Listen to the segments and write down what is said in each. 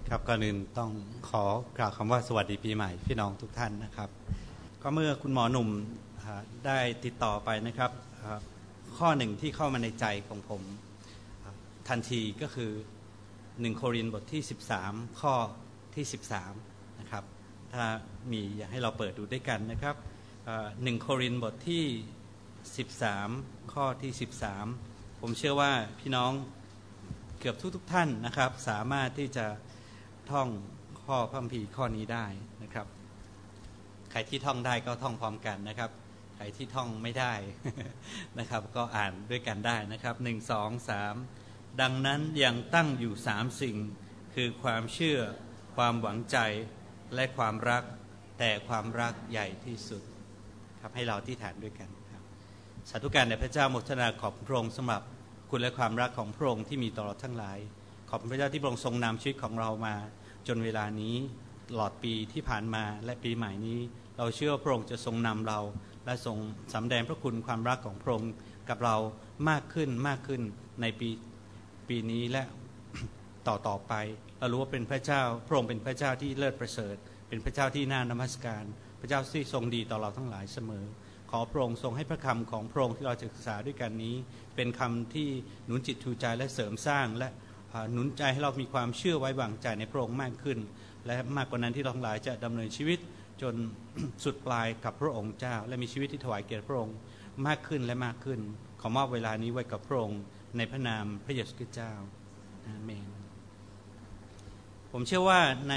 ครับก่อนอื่นต้องขอกล่าวคำว่าสวัสดีปีใหม่พี่น้องทุกท่านนะครับก็เมื่อคุณหมอหนุ่มได้ติดต่อไปนะครับข้อหนึ่งที่เข้ามาในใจของผมทันทีก็คือ1โครินธ์บทที่13ข้อที่13นะครับถ้ามีอยากให้เราเปิดดูด้วยกันนะครับ1โครินธ์บทที่13ข้อที่13ผมเชื่อว่าพี่น้องเกือบทุกท่านนะครับสามารถที่จะท่องข้อพระคัมภีร์ข้อนี้ได้นะครับใครที่ท่องได้ก็ท่องพร้อมกันนะครับใครที่ท่องไม่ได้ นะครับก็อ่านด้วยกันได้นะครับ1 2 3ดังนั้นยังตั้งอยู่3สิ่งคือความเชื่อความหวังใจและความรักแต่ความรักใหญ่ที่สุดครับให้เราที่ฐานด้วยกันครับสาธุการแด่พระเจ้าโมทนาขอบพระองค์สำหรับคุณและความรักของพระองค์ที่มีต่อเราทั้งหลายขอบพระเจ้าที่พระองค์ทรงนำชีวิตของเรามาจนเวลานี้ตลอดปีที่ผ่านมาและปีใหม่นี้เราเชื่อว่าพระองค์จะทรงนำเราและทรงสำแดงพระคุณความรักของพระองค์กับเรามากขึ้นในปีนี้และต่อไปเรารู้ว่าเป็นพระเจ้าพระองค์เป็นพระเจ้าที่เลิศประเสริฐเป็นพระเจ้าที่น่านมัสการพระเจ้าที่ทรงดีต่อเราทั้งหลายเสมอขอพระองค์ทรงให้พระคำของพระองค์ที่เราจะศึกษาด้วยกันนี้เป็นคำที่หนุนจิตชูใจและเสริมสร้างและหนุนใจให้เรามีความเชื่อไว้วางใจในพระองค์มากขึ้นและมากกว่านั้นที่เราทั้งหลายจะดำเนินชีวิตจนสุดปลายกับพระองค์เจ้าและมีชีวิตที่ถวายเกียรติพระองค์มากขึ้นและมากขึ้นขอมอบเวลานี้ไว้กับพระองค์ในพระนามพระเยซูคริสต์เจ้าอาเมนผมเชื่อว่าใน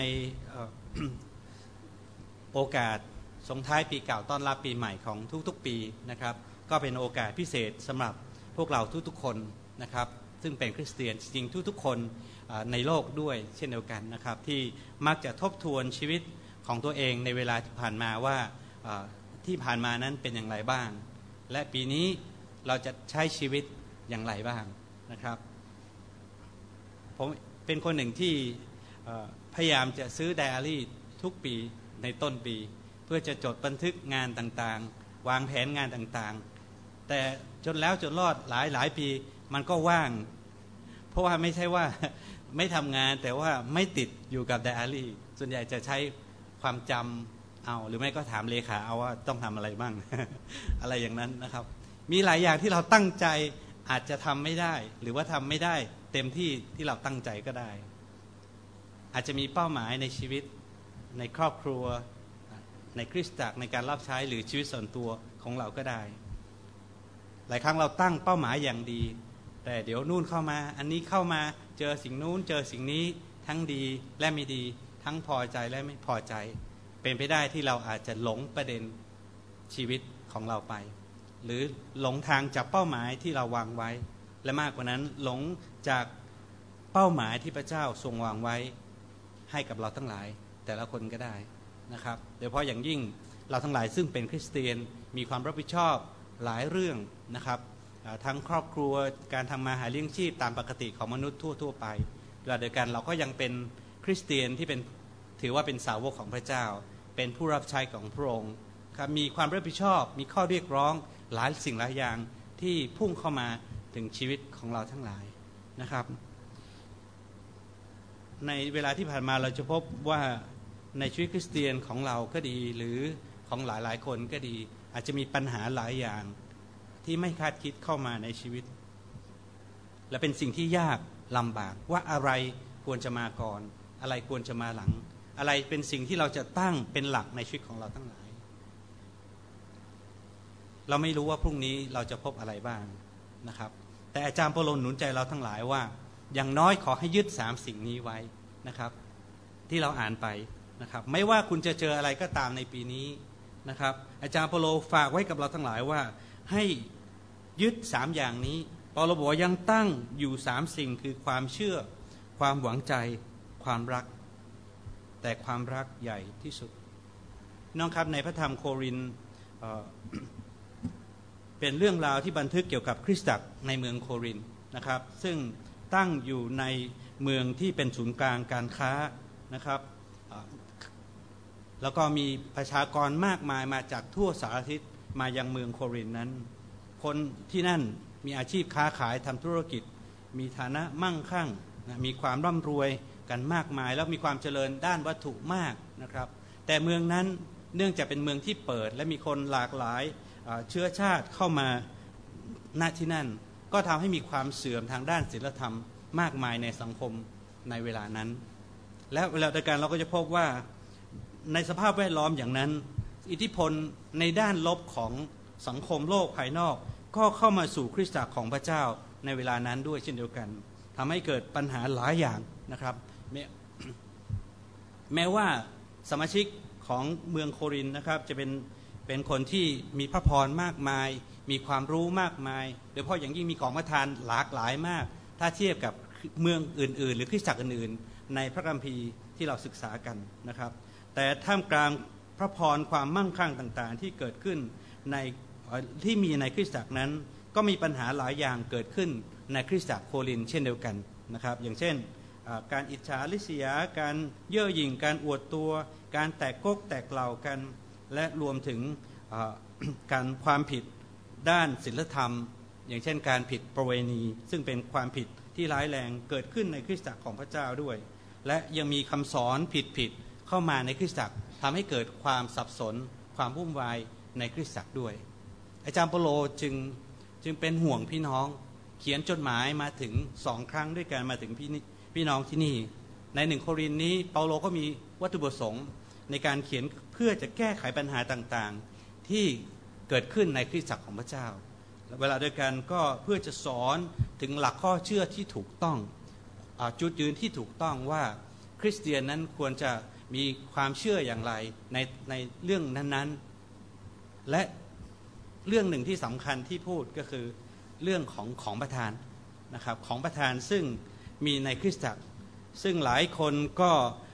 โอกาสส่งท้ายปีเก่าต้อนรับปีใหม่ของทุกๆปีนะครับก็เป็นโอกาสพิเศษสำหรับพวกเราทุกๆคนนะครับซึ่งเป็นคริสเตียนจริงๆทุกๆคนในโลกด้วยเช่นเดียวกันนะครับที่มักจะทบทวนชีวิตของตัวเองในเวลาที่ผ่านมาว่าที่ผ่านมานั้นเป็นอย่างไรบ้างและปีนี้เราจะใช้ชีวิตอย่างไรบ้างนะครับผมเป็นคนหนึ่งที่พยายามจะซื้อไดอารี่ทุกปีในต้นปีเพื่อจะจดบันทึกงานต่างๆวางแผนงานต่างๆแต่จนแล้วจนรอดหลายปีมันก็ว่างเพราะว่าไม่ใช่ว่าไม่ทำงานแต่ว่าไม่ติดอยู่กับไดอารี่ส่วนใหญ่จะใช้ความจำเอาหรือไม่ก็ถามเลขาเอาว่าต้องทำอะไรบ้าง อะไรอย่างนั้นนะครับมีหลายอย่างที่เราตั้งใจอาจจะทำไม่ได้หรือว่าทำไม่ได้เต็มที่เราตั้งใจก็ได้อาจจะมีเป้าหมายในชีวิตในครอบครัวในคริสตจักรในการรับใช้หรือชีวิตส่วนตัวของเราก็ได้หลายครั้งเราตั้งเป้าหมายอย่างดีแต่เดี๋ยวนู่นเข้ามาอันนี้เข้ามาเจอสิ่งนู้นเจอสิ่งนี้ทั้งดีและไม่ดีทั้งพอใจและไม่พอใจเป็นไปได้ที่เราอาจจะหลงประเด็นชีวิตของเราไปหรือหลงทางจากเป้าหมายที่เราวางไว้และมากกว่านั้นหลงจากเป้าหมายที่พระเจ้าทรงวางไว้ให้กับเราทั้งหลายแต่ละคนก็ได้นะครับโดยเฉพาะอย่างยิ่งเราทั้งหลายซึ่งเป็นคริสเตียนมีความรับผิดชอบหลายเรื่องนะครับทั้งครอบครัวการทำมาหาเลี้ยงชีพตามปกติของมนุษย์ทั่วไปเวลาเดียวกันเราก็ยังเป็นคริสเตียนที่เป็นถือว่าเป็นสาวกของพระเจ้าเป็นผู้รับใช้ของพระองค์ครับมีความรับผิดชอบมีข้อเรียกร้องหลายสิ่งหลายอย่างที่พุ่งเข้ามาถึงชีวิตของเราทั้งหลายนะครับในเวลาที่ผ่านมาเราจะพบว่าในชีวิตคริสเตียนของเราก็ดีหรือของหลายคนก็ดีอาจจะมีปัญหาหลายอย่างที่ไม่คาดคิดเข้ามาในชีวิตและเป็นสิ่งที่ยากลำบากว่าอะไรควรจะมาก่อนอะไรควรจะมาหลังอะไรเป็นสิ่งที่เราจะตั้งเป็นหลักในชีวิตของเราทั้งหลายเราไม่รู้ว่าพรุ่งนี้เราจะพบอะไรบ้างนะครับแต่อาจารย์เปาโลหนุนใจเราทั้งหลายว่าอย่างน้อยขอให้ยึด3สิ่งนี้ไว้นะครับที่เราอ่านไปนะครับไม่ว่าคุณจะเจออะไรก็ตามในปีนี้นะครับอาจารย์เปาโลฝากไว้กับเราทั้งหลายว่าให้ยึด3อย่างนี้เปาโลบอกยังตั้งอยู่3สิ่งคือความเชื่อความหวังใจความรักแต่ความรักใหญ่ที่สุดน้องครับในพระธรรมโครินธ์เป็นเรื่องราวที่บันทึกเกี่ยวกับคริสตจักรในเมืองโครินธ์นะครับซึ่งตั้งอยู่ในเมืองที่เป็นศูนย์กลางการค้านะครับแล้วก็มีประชากรมากมายมาจากทั่วสารทิศมายังเมืองโครินธ์นั้นคนที่นั่นมีอาชีพค้าขายทำธุรกิจมีฐานะมั่งคั่งมีความร่ำรวยกันมากมายแล้วมีความเจริญด้านวัตถุมากนะครับแต่เมืองนั้นเนื่องจากเป็นเมืองที่เปิดและมีคนหลากหลายเชื้อชาติเข้ามาณที่นั่นก็ทำให้มีความเสื่อมทางด้านศีลธรรมมากมายในสังคมในเวลานั้นและเวลาเดียวกันเราก็จะพบว่าในสภาพแวดล้อมอย่างนั้นอิทธิพลในด้านลบของสังคมโลกภายนอกก็เข้ามาสู่คริสตจักรของพระเจ้าในเวลานั้นด้วยเช่นเดียวกันทำให้เกิดปัญหาหลายอย่างนะครับแม้ว่าสมาชิกของเมืองโครินธ์นะครับจะเป็นคนที่มีพระพรมากมายมีความรู้มากมายโดยเฉพาะอย่างยิ่งมีของประทานหลากหลายมากถ้าเทียบกับเมืองอื่นๆหรือคริสตจักรอื่นๆในพระคัมภีร์ที่เราศึกษากันนะครับแต่ท่ามกลางพระพรความมั่งคั่งต่างๆที่เกิดขึ้นที่มีในคริสตจักรนั้นก็มีปัญหาหลายอย่างเกิดขึ้นในคริสตจักรโครินธ์เช่นเดียวกันนะครับอย่างเช่นการอิจฉาริษยาการเย่อหยิ่งการอวดตัวการแตกก๊กแตกเหล่ากันและรวมถึงการความผิดด้านศีลธรรมอย่างเช่นการผิดประเวณีซึ่งเป็นความผิดที่ร้ายแรงเกิดขึ้นในคริสตจักรของพระเจ้าด้วยและยังมีคำสอนผิดเข้ามาในคริสตจักรทำให้เกิดความสับสนความวุ่นวายในคริสตจักรด้วยอาจารย์เปโลจึงเป็นห่วงพี่น้องเขียนจดหมายมาถึง2 ครั้งด้วยกันมาถึงพี่น้องที่นี่ใน1 โครินธ์นี้เปาโลก็มีวัตถุประสงค์ในการเขียนเพื่อจะแก้ไขปัญหาต่างๆที่เกิดขึ้นในคริสตจักรของพระเจ้าเวลาเดียวกันก็เพื่อจะสอนถึงหลักข้อเชื่อที่ถูกต้องจุดยืนที่ถูกต้องว่าคริสเตียนนั้นควรจะมีความเชื่ออย่างไรในเรื่องนั้นๆและเรื่องหนึ่งที่สำคัญที่พูดก็คือเรื่องของประทานนะครับของประทานซึ่งมีในคริสตจักรซึ่งหลายคนก็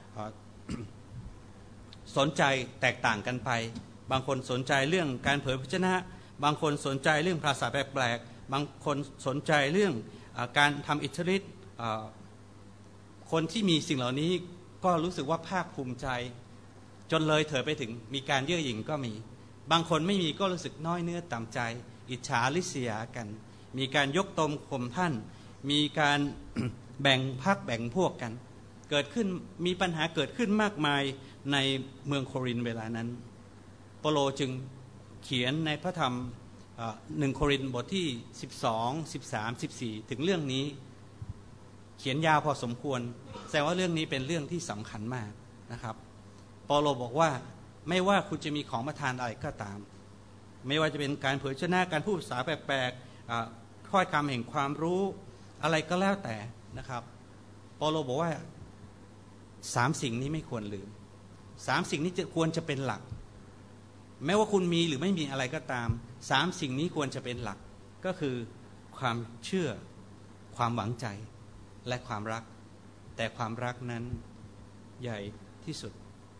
สนใจแตกต่างกันไปบางคนสนใจเรื่องการเผยพระวจนะบางคนสนใจเรื่องภาษาแปลกๆบางคนสนใจเรื่องการทำอิทธิฤทธิ์คนที่มีสิ่งเหล่านี้ก็รู้สึกว่าภาคภูมิใจจนเลยเถิดไปถึงมีการเย่อหยิ่งก็มีบางคนไม่มีก็รู้สึกน้อยเนื้อต่ำใจอิจฉาริษยากันมีการยกตนข่มท่านมีการ แบ่งพรรคแบ่งพวกกันเกิดขึ้นมีปัญหาเกิดขึ้นมากมายในเมืองโครินธ์เวลานั้นเปโลจึงเขียนในพระธรรม1 โครินธ์บทที่12 13 14ถึงเรื่องนี้เขียนยาวพอสมควรแสดงว่าเรื่องนี้เป็นเรื่องที่สำคัญมากนะครับเปโลบอกว่าไม่ว่าคุณจะมีของประทานอะไรก็ตามไม่ว่าจะเป็นการเผยชนะการพูดภาษาแปลกๆถ้อยคำแห่งความรู้อะไรก็แล้วแต่นะครับเปโลบอกว่า3 สิ่งนี้ไม่ควรลืม3 สิ่งนี้ควรจะเป็นหลักแม้ว่าคุณมีหรือไม่มีอะไรก็ตาม3 สิ่งนี้ควรจะเป็นหลักก็คือความเชื่อความหวังใจและความรักแต่ความรักนั้นใหญ่ที่สุด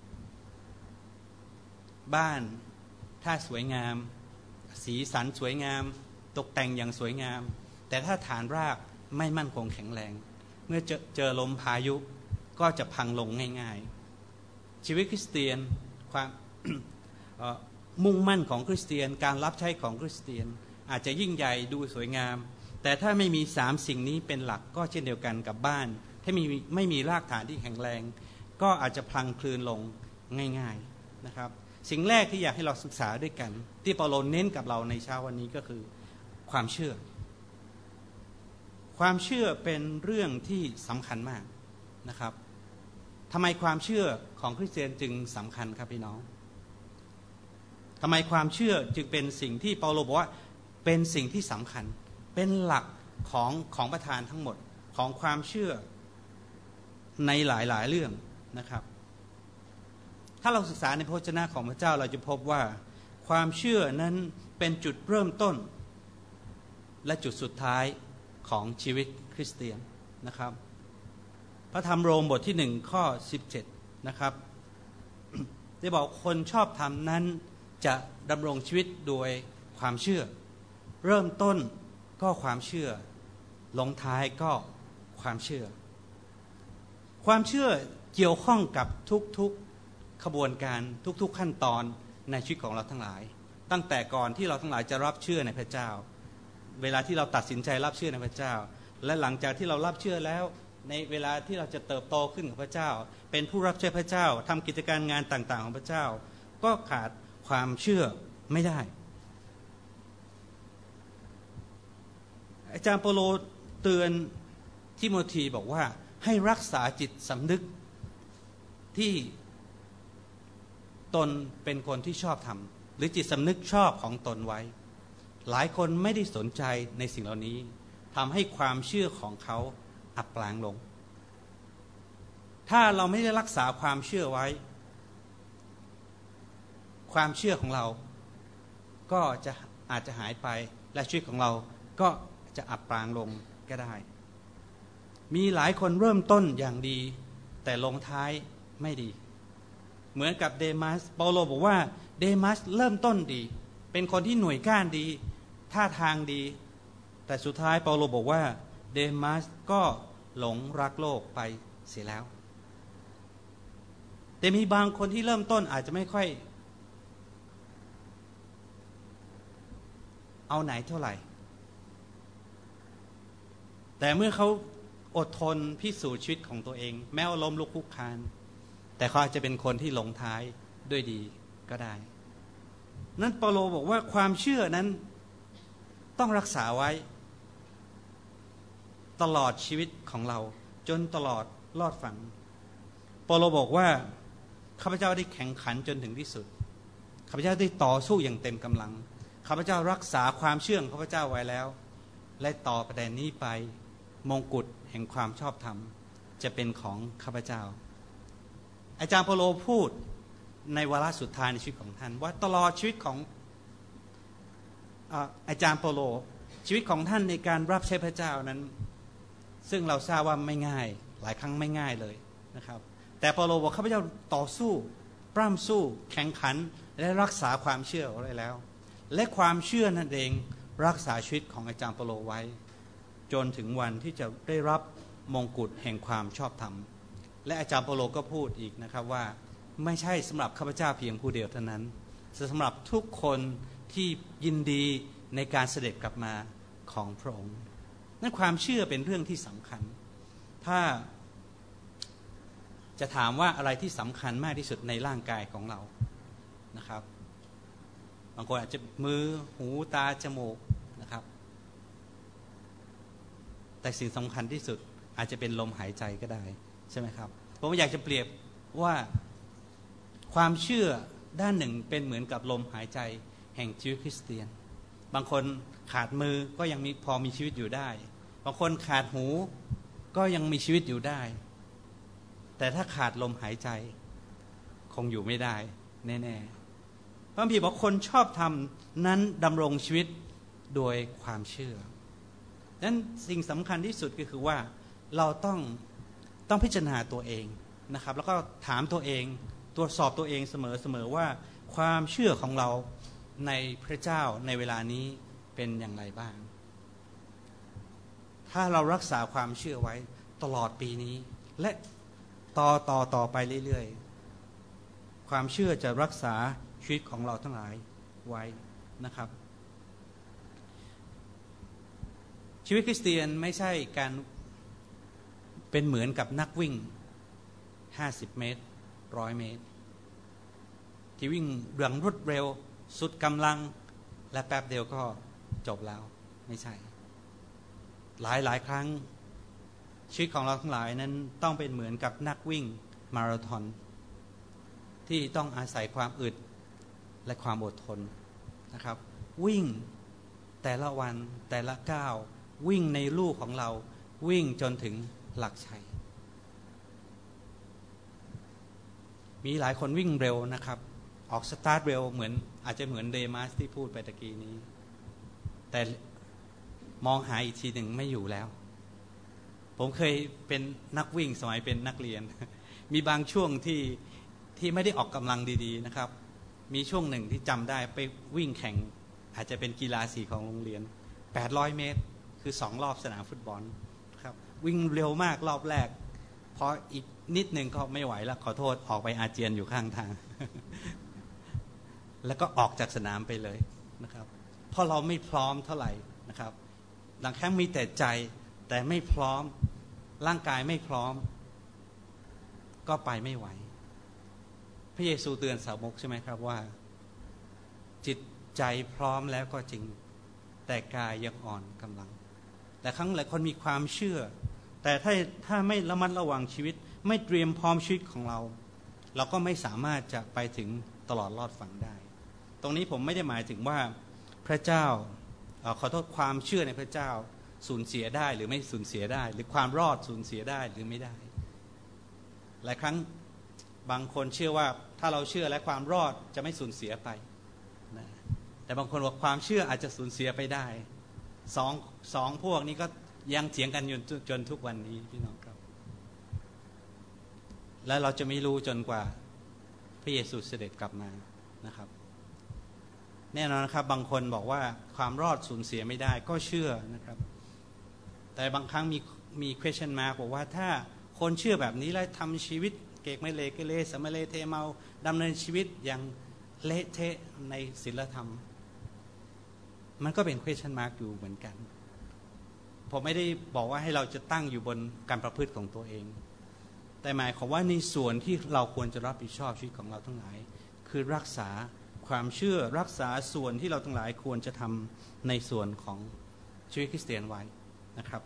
บ้านถ้าสวยงามสีสันสวยงามตกแต่งอย่างสวยงามแต่ถ้าฐานรากไม่มั่นคงแข็งแรงเมื่อเจอลมพายุก็จะพังลงง่ายๆชีวิตคริสเตียนความ มุ่งมั่นของคริสเตียนการรับใช้ของคริสเตียนอาจจะยิ่งใหญ่ดูสวยงามแต่ถ้าไม่มี3 สิ่งนี้เป็นหลักก็เช่นเดียวกันกับบ้านถ้าไม่มีรากฐานที่แข็งแรงก็อาจจะพลังคลืนลงง่ายๆนะครับสิ่งแรกที่อยากให้เราศึกษาด้วยกันที่เปาโลเน้นกับเราในเช้าวันนี้ก็คือความเชื่อความเชื่อเป็นเรื่องที่สำคัญมากนะครับทำไมความเชื่อของคริสเตียนจึงสำคัญครับพี่น้องทำไมความเชื่อจึงเป็นสิ่งที่เปาโลบอกว่าเป็นสิ่งที่สำคัญเป็นหลักของประธานทั้งหมดของความเชื่อในหลายๆเรื่องนะครับถ้าเราศึกษาในพระวจนะของพระเจ้าเราจะพบว่าความเชื่อนั้นเป็นจุดเริ่มต้นและจุดสุดท้ายของชีวิตคริสเตียนนะครับพระธรรมโรมบทที่1ข้อ17นะครับได้บอกคนชอบธรรมนั้นจะดำรงชีวิตโดยความเชื่อเริ่มต้นก็ความเชื่อลงท้ายก็ความเชื่อความเชื่อเกี่ยวข้องกับทุกๆขบวนการทุกๆขั้นตอนในชีวิตของเราทั้งหลายตั้งแต่ก่อนที่เราทั้งหลายจะรับเชื่อในพระเจ้าเวลาที่เราตัดสินใจรับเชื่อในพระเจ้าและหลังจากที่เรารับเชื่อแล้วในเวลาที่เราจะเติบโตขึ้นกับพระเจ้าเป็นผู้รับใช้พระเจ้าทำกิจการงานต่างๆของพระเจ้าก็ขาดความเชื่อไม่ได้อาจารย์เปาโลเตือนทิโมธีบอกว่าให้รักษาจิตสำนึกที่ตนเป็นคนที่ชอบทำหรือจิตสำนึกชอบของตนไว้หลายคนไม่ได้สนใจในสิ่งเหล่านี้ทำให้ความเชื่อของเขาอับปางลงถ้าเราไม่ได้รักษาความเชื่อไว้ความเชื่อของเราก็อาจจะหายไปและชีวิตของเราก็จะอับปางลงก็ได้มีหลายคนเริ่มต้นอย่างดีแต่ลงท้ายไม่ดีเหมือนกับเดมัสเปาโลบอกว่าเดมัสเริ่มต้นดีเป็นคนที่หน่วยก้านดีท่าทางดีแต่สุดท้ายเปาโลบอกว่าเดมัสก็หลงรักโลกไปเสียแล้วแต่มีบางคนที่เริ่มต้นอาจจะไม่ค่อยเอาไหนเท่าไหร่แต่เมื่อเขาอดทนพิสูจน์ชีวิตของตัวเองแม้ว่าล้มลุกคลุกคลานแต่เขาอาจจะเป็นคนที่ลงท้ายด้วยดีก็ได้นั้นเปาโลบอกว่าความเชื่อนั้นต้องรักษาไว้ตลอดชีวิตของเราจนตลอดรอดฝั่งเปาโลบอกว่าข้าพเจ้าได้แข่งขันจนถึงที่สุดข้าพเจ้าได้ต่อสู้อย่างเต็มกำลังข้าพเจ้ารักษาความเชื่อของข้าพเจ้าไว้แล้วและต่อประเด็นนี้ไปมงกุฎแห่งความชอบธรรมจะเป็นของข้าพเจ้าอาจารย์เปาโลพูดในวาระสุดท้ายในชีวิตของท่านว่าตลอดชีวิตของอาจารย์เปาโลชีวิตของท่านในการรับใช้พระเจ้านั้นซึ่งเราทราบว่าไม่ง่ายหลายครั้งไม่ง่ายเลยนะครับแต่เปาโลบอกข้าพเจ้าต่อสู้ปล้ำสู้แข่งขันและรักษาความเชื่อไว้แล้วและความเชื่อนั่นเองรักษาชีวิตของอาจารย์เปาโลไว้จนถึงวันที่จะได้รับมงกุฎแห่งความชอบธรรมและอาจารย์เปาโลก็พูดอีกนะครับว่าไม่ใช่สำหรับข้าพเจ้าเพียงผู้เดียวเท่านั้นแต่สำหรับทุกคนที่ยินดีในการเสด็จกลับมาของพระองค์นั้นความเชื่อเป็นเรื่องที่สำคัญถ้าจะถามว่าอะไรที่สำคัญมากที่สุดในร่างกายของเรานะครับบางคนอาจจะมือหูตาจมูกนะครับแต่สิ่งสำคัญที่สุดอาจจะเป็นลมหายใจก็ได้ใช่ไหมครับผมอยากจะเปรียบว่าความเชื่อด้านหนึ่งเป็นเหมือนกับลมหายใจแห่งชีวิตคริสเตียนบางคนขาดมือก็ยังพอมีชีวิตอยู่ได้บางคนขาดหูก็ยังมีชีวิตอยู่ได้แต่ถ้าขาดลมหายใจคงอยู่ไม่ได้แน่ๆพระคัมภีร์บอกคนชอบธรรมนั้นดำรงชีวิตโดยความเชื่อนั้นสิ่งสำคัญที่สุดก็คือว่าเราต้องพิจารณาตัวเองนะครับแล้วก็ถามตัวเองตรวจสอบตัวเองเสมอว่าความเชื่อของเราในพระเจ้าในเวลานี้เป็นอย่างไรบ้างถ้าเรารักษาความเชื่อไว้ตลอดปีนี้และต่อไปเรื่อยๆความเชื่อจะรักษาชีวิตของเราทั้งหลายไว้นะครับชีวิตคริสเตียนไม่ใช่การเป็นเหมือนกับนักวิ่ง50 เมตร100 เมตรที่วิ่งอย่างรวดเร็วสุดกำลังและแป๊บเดียวก็จบแล้วไม่ใช่หลายครั้งชีวิตของเราทั้งหลายนั้นต้องเป็นเหมือนกับนักวิ่งมาราธอนที่ต้องอาศัยความอึดและความอดทนนะครับวิ่งแต่ละวันแต่ละก้าววิ่งในลูกของเราวิ่งจนถึงหลักชัยมีหลายคนวิ่งเร็วนะครับออกสตาร์ทเร็วอาจจะเหมือนเดมัสที่พูดไปตะกี้นี้แต่มองหาอีกทีหนึ่งไม่อยู่แล้วผมเคยเป็นนักวิ่งสมัยเป็นนักเรียนมีบางช่วงที่ไม่ได้ออกกำลังดีๆนะครับมีช่วงหนึ่งที่จำได้ไปวิ่งแข่งอาจจะเป็นกีฬาสีของโรงเรียน800 เมตรคือ2 รอบสนามฟุตบอลครับวิ่งเร็วมากรอบแรกพออีกนิดนึงก็ไม่ไหวแล้วขอโทษออกไปอาเจียนอยู่ข้างทาง แล้วก็ออกจากสนามไปเลยนะครับเพราะเราไม่พร้อมเท่าไหร่นะครับบางครั้งมีแต่ใจแต่ไม่พร้อมร่างกายไม่พร้อมก็ไปไม่ไหวพระเยซูเตือนสาวกใช่ไหมครับว่าจิตใจพร้อมแล้วก็จริงแต่กายยังอ่อนกำลังแต่ครั้งหลายคนมีความเชื่อแต่ถ้าไม่ระมัดระวังชีวิตไม่เตรียมพร้อมชีวิตของเราก็ไม่สามารถจะไปถึงตลอดรอดฝั่งได้ตรงนี้ผมไม่ได้หมายถึงว่าพระเจ้าขอโทษความเชื่อในพระเจ้าสูญเสียได้หรือไม่สูญเสียได้หรือความรอดสูญเสียได้หรือไม่ได้หลายครั้งบางคนเชื่อว่าถ้าเราเชื่อและความรอดจะไม่สูญเสียไปนะแต่บางคนบอกความเชื่ออาจจะสูญเสียไปได้สองพวกนี้ก็ยังเถียงกันอยู่จนทุกวันนี้พี่น้องครับและเราจะไม่รู้จนกว่าพระเยซูเสด็จกลับมานะครับแน่นอนนะครับบางคนบอกว่าความรอดสูญเสียไม่ได้ก็เชื่อนะครับแต่บางครั้งมี question mark บอกว่าถ้าคนเชื่อแบบนี้แล้วทำชีวิตเกกไม่เลเกเรสมะเลเทเมาดำเนินชีวิตอย่างเละเทะในศีลธรรมมันก็เป็น question mark อยู่เหมือนกันผมไม่ได้บอกว่าให้เราจะตั้งอยู่บนการประพฤติของตัวเองแต่หมายความว่าในส่วนที่เราควรจะรับผิดชอบชีวิตของเราทั้งหลายคือรักษาความเชื่อรักษาส่วนที่เราทั้งหลายควรจะทำในส่วนของชีวิตคริสเตียนไว้นะครับ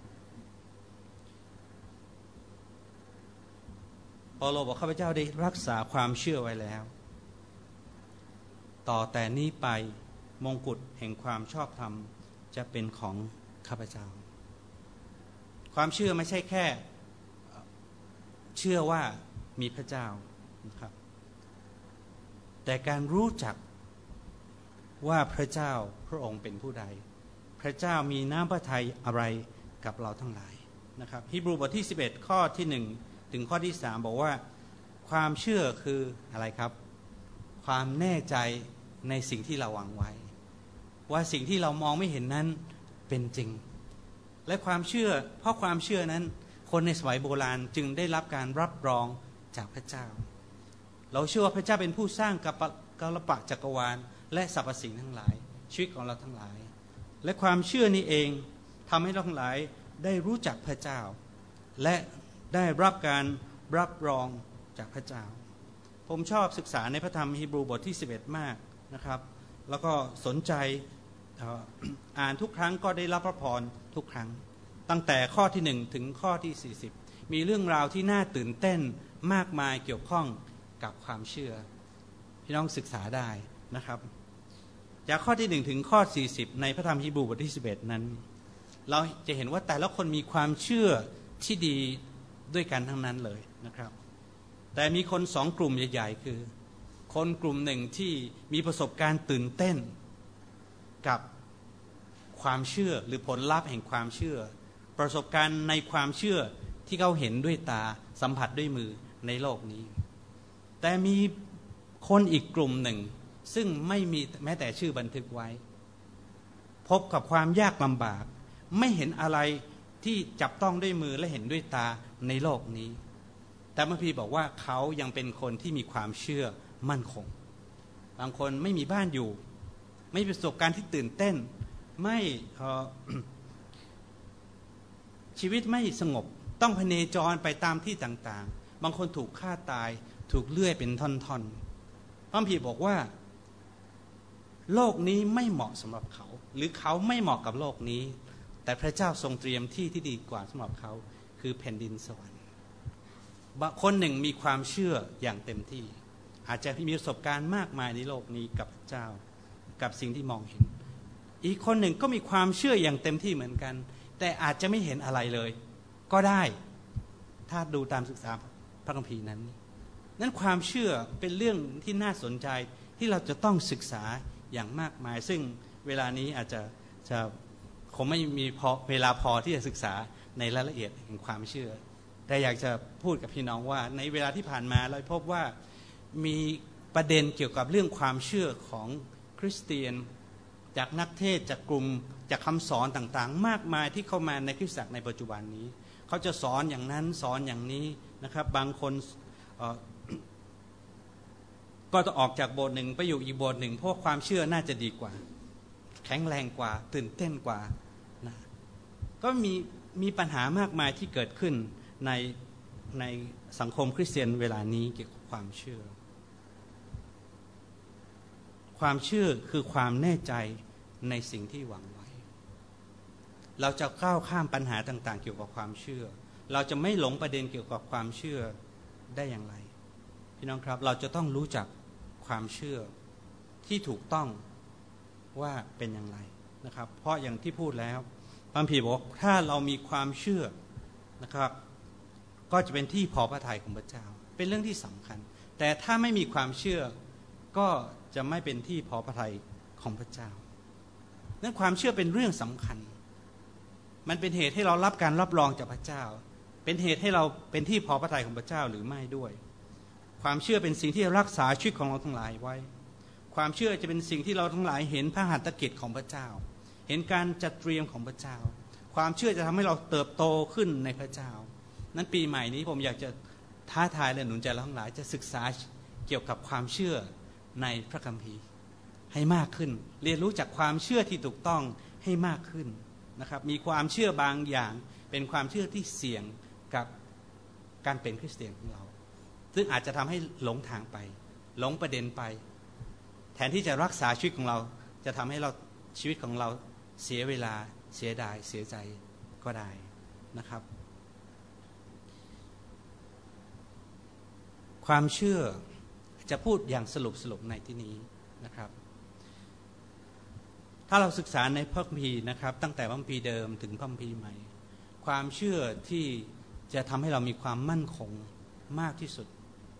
เปาโลบอกข้าพเจ้าได้รักษาความเชื่อไว้แล้วต่อแต่นี้ไปมงกุฎแห่งความชอบธรรมจะเป็นของข้าพเจ้าความเชื่อไม่ใช่แค่เชื่อว่ามีพระเจ้านะครับแต่การรู้จักว่าพระเจ้าพระองค์เป็นผู้ใดพระเจ้ามีน้ำพระทัยอะไรกับเราทั้งหลายนะครับฮีบรูบทที่11ข้อที่1ถึงข้อที่3บอกว่าความเชื่อคืออะไรครับความแน่ใจในสิ่งที่เราหวังไว้ว่าสิ่งที่เรามองไม่เห็นนั้นเป็นจริงและความเชื่อเพราะความเชื่อนั้นคนในสมัยโบราณจึงได้รับการรับรองจากพระเจ้าเราเชื่อว่าพระเจ้าเป็นผู้สร้างกัลปะจักรวาลและสรรพสิ่งทั้งหลายชีวิตของเราทั้งหลายและความเชื่อนี้เองทำให้เราทั้งหลายได้รู้จักพระเจ้าและได้รับการรับรองจากพระเจ้าผมชอบศึกษาในพระธรรมฮีบรูบทที่11มากนะครับแล้วก็สนใจอ่านทุกครั้งก็ได้รับพระพรทุกครั้งตั้งแต่ข้อที่1ถึงข้อที่40มีเรื่องราวที่น่าตื่นเต้นมากมายเกี่ยวข้องกับความเชื่อพี่น้องศึกษาได้นะครับจากข้อที่1ถึงข้อ40ในพระธรรมฮีบรูบทที่11นั้นเราจะเห็นว่าแต่ละคนมีความเชื่อที่ดีด้วยกันทั้งนั้นเลยนะครับแต่มีคน2กลุ่มใหญ่ๆคือคนกลุ่มหนึ่งที่มีประสบการณ์ตื่นเต้นกับความเชื่อหรือผลลัพธ์แห่งความเชื่อประสบการณ์ในความเชื่อที่เขาเห็นด้วยตาสัมผัสด้วยมือในโลกนี้แต่มีคนอีกกลุ่มหนึ่งซึ่งไม่มีแม้แต่ชื่อบันทึกไว้พบกับความยากลำบากไม่เห็นอะไรที่จับต้องด้วยมือและเห็นด้วยตาในโลกนี้แต่พระคัมภีร์บอกว่าเขายังเป็นคนที่มีความเชื่อมั่นคงบางคนไม่มีบ้านอยู่ไม่มีประสบการณ์ที่ตื่นเต้นไม่ชีวิตไม่สงบต้องพเนจรไปตามที่ต่างๆบางคนถูกฆ่าตายถูกเลื่อยเป็นท่อนๆพระคัมภีร์บอกว่าโลกนี้ไม่เหมาะสำหรับเขาหรือเขาไม่เหมาะกับโลกนี้แต่พระเจ้าทรงเตรียมที่ที่ดีกว่าสำหรับเขาคือแผ่นดินสวรรค์คนหนึ่งมีความเชื่ออย่างเต็มที่อาจจะมีประสบการณ์มากมายในโลกนี้กับพระเจ้ากับสิ่งที่มองเห็นอีกคนหนึ่งก็มีความเชื่ออย่างเต็มที่เหมือนกันแต่อาจจะไม่เห็นอะไรเลยก็ได้ถ้าดูตามศึกษาพระคัมภีร์นั้นความเชื่อเป็นเรื่องที่น่าสนใจที่เราจะต้องศึกษาอย่างมากมายซึ่งเวลานี้อาจจะคงไม่มีเวลาพอที่จะศึกษาในรายละเอียดแห่งความเชื่อแต่อยากจะพูดกับพี่น้องว่าในเวลาที่ผ่านมาเราพบว่ามีประเด็นเกี่ยวกับเรื่องความเชื่อของคริสเตียนจากนักเทศน์จากกลุ่มจากคำสอนต่างๆมากมายที่เข้ามาในคริสตจักรในปัจจุบันนี้เขาจะสอนอย่างนั้นสอนอย่างนี้นะครับบางคนก็จะออกจากโบสถ์หนึ่งไปอยู่อีกโบสถ์หนึ่งเพราะความเชื่อน่าจะดีกว่าแข็งแรงกว่าตื่นเต้นกว่านะก็มีปัญหามากมายที่เกิดขึ้นในสังคมคริสเตียนเวลานี้เกี่ยวกับความเชื่อความเชื่อคือความแน่ใจในสิ่งที่หวังไว้เราจะก้าวข้ามปัญหาต่างๆเกี่ยวกับความเชื่อเราจะไม่หลงประเด็นเกี่ยวกับความเชื่อได้อย่างไรพี่น้องครับเราจะต้องรู้จักความเชื่อที่ถูกต้องว่าเป็นอย่างไรนะครับเพราะอย่างที่พูดแล้วพระคัมภีร์บอกถ้าเรามีความเชื่อนะครับก็จะเป็นที่พอพระทัยของพระเจ้าเป็นเรื่องที่สำคัญแต่ถ้าไม่มีความเชื่อก็จะไม่เป็นที่พอพระทัยของพระเจ้านั้นความเชื่อเป็นเรื่องสำคัญมันเป็นเหตุให้เรารับการรับรองจากพระเจ้าเป็นเหตุให้เราเป็นที่พอพระทัยของพระเจ้าหรือไม่ด้วยความเชื่อเป็นสิ่งที่รักษาชีวิตของเราทั้งหลายไว้ความเชื่อจะเป็นสิ่งที่เราทั้งหลายเห็นพระหัตถกิจของพระเจ้าเห็นการจัดเตรียมของพระเจ้าความเชื่อจะทำให้เราเติบโตขึ้นในพระเจ้านั้นปีใหม่นี้ผมอยากจะท้าทายและหนุนใจเราทั้งหลายจะศึกษาเกี่ยวกับความเชื่อในพระคัมภีร์ให้มากขึ้นเรียนรู้จากความเชื่อที่ถูกต้องให้มากขึ้นนะครับมีความเชื่อบางอย่างเป็นความเชื่อที่เสี่ยงกับการเป็นคริสเตียนของเราซึ่งอาจจะทำให้หลงทางไปหลงประเด็นไปแทนที่จะรักษาชีวิตของเราจะทำให้เราชีวิตของเราเสียเวลาเสียดายเสียใจก็ได้นะครับความเชื่อจะพูดอย่างสรุปในที่นี้นะครับถ้าเราศึกษาในพระคัมภีร์นะครับตั้งแต่พระคัมภีร์เดิมถึงพระคัมภีร์ใหม่ความเชื่อที่จะทำให้เรามีความมั่นคงมากที่สุด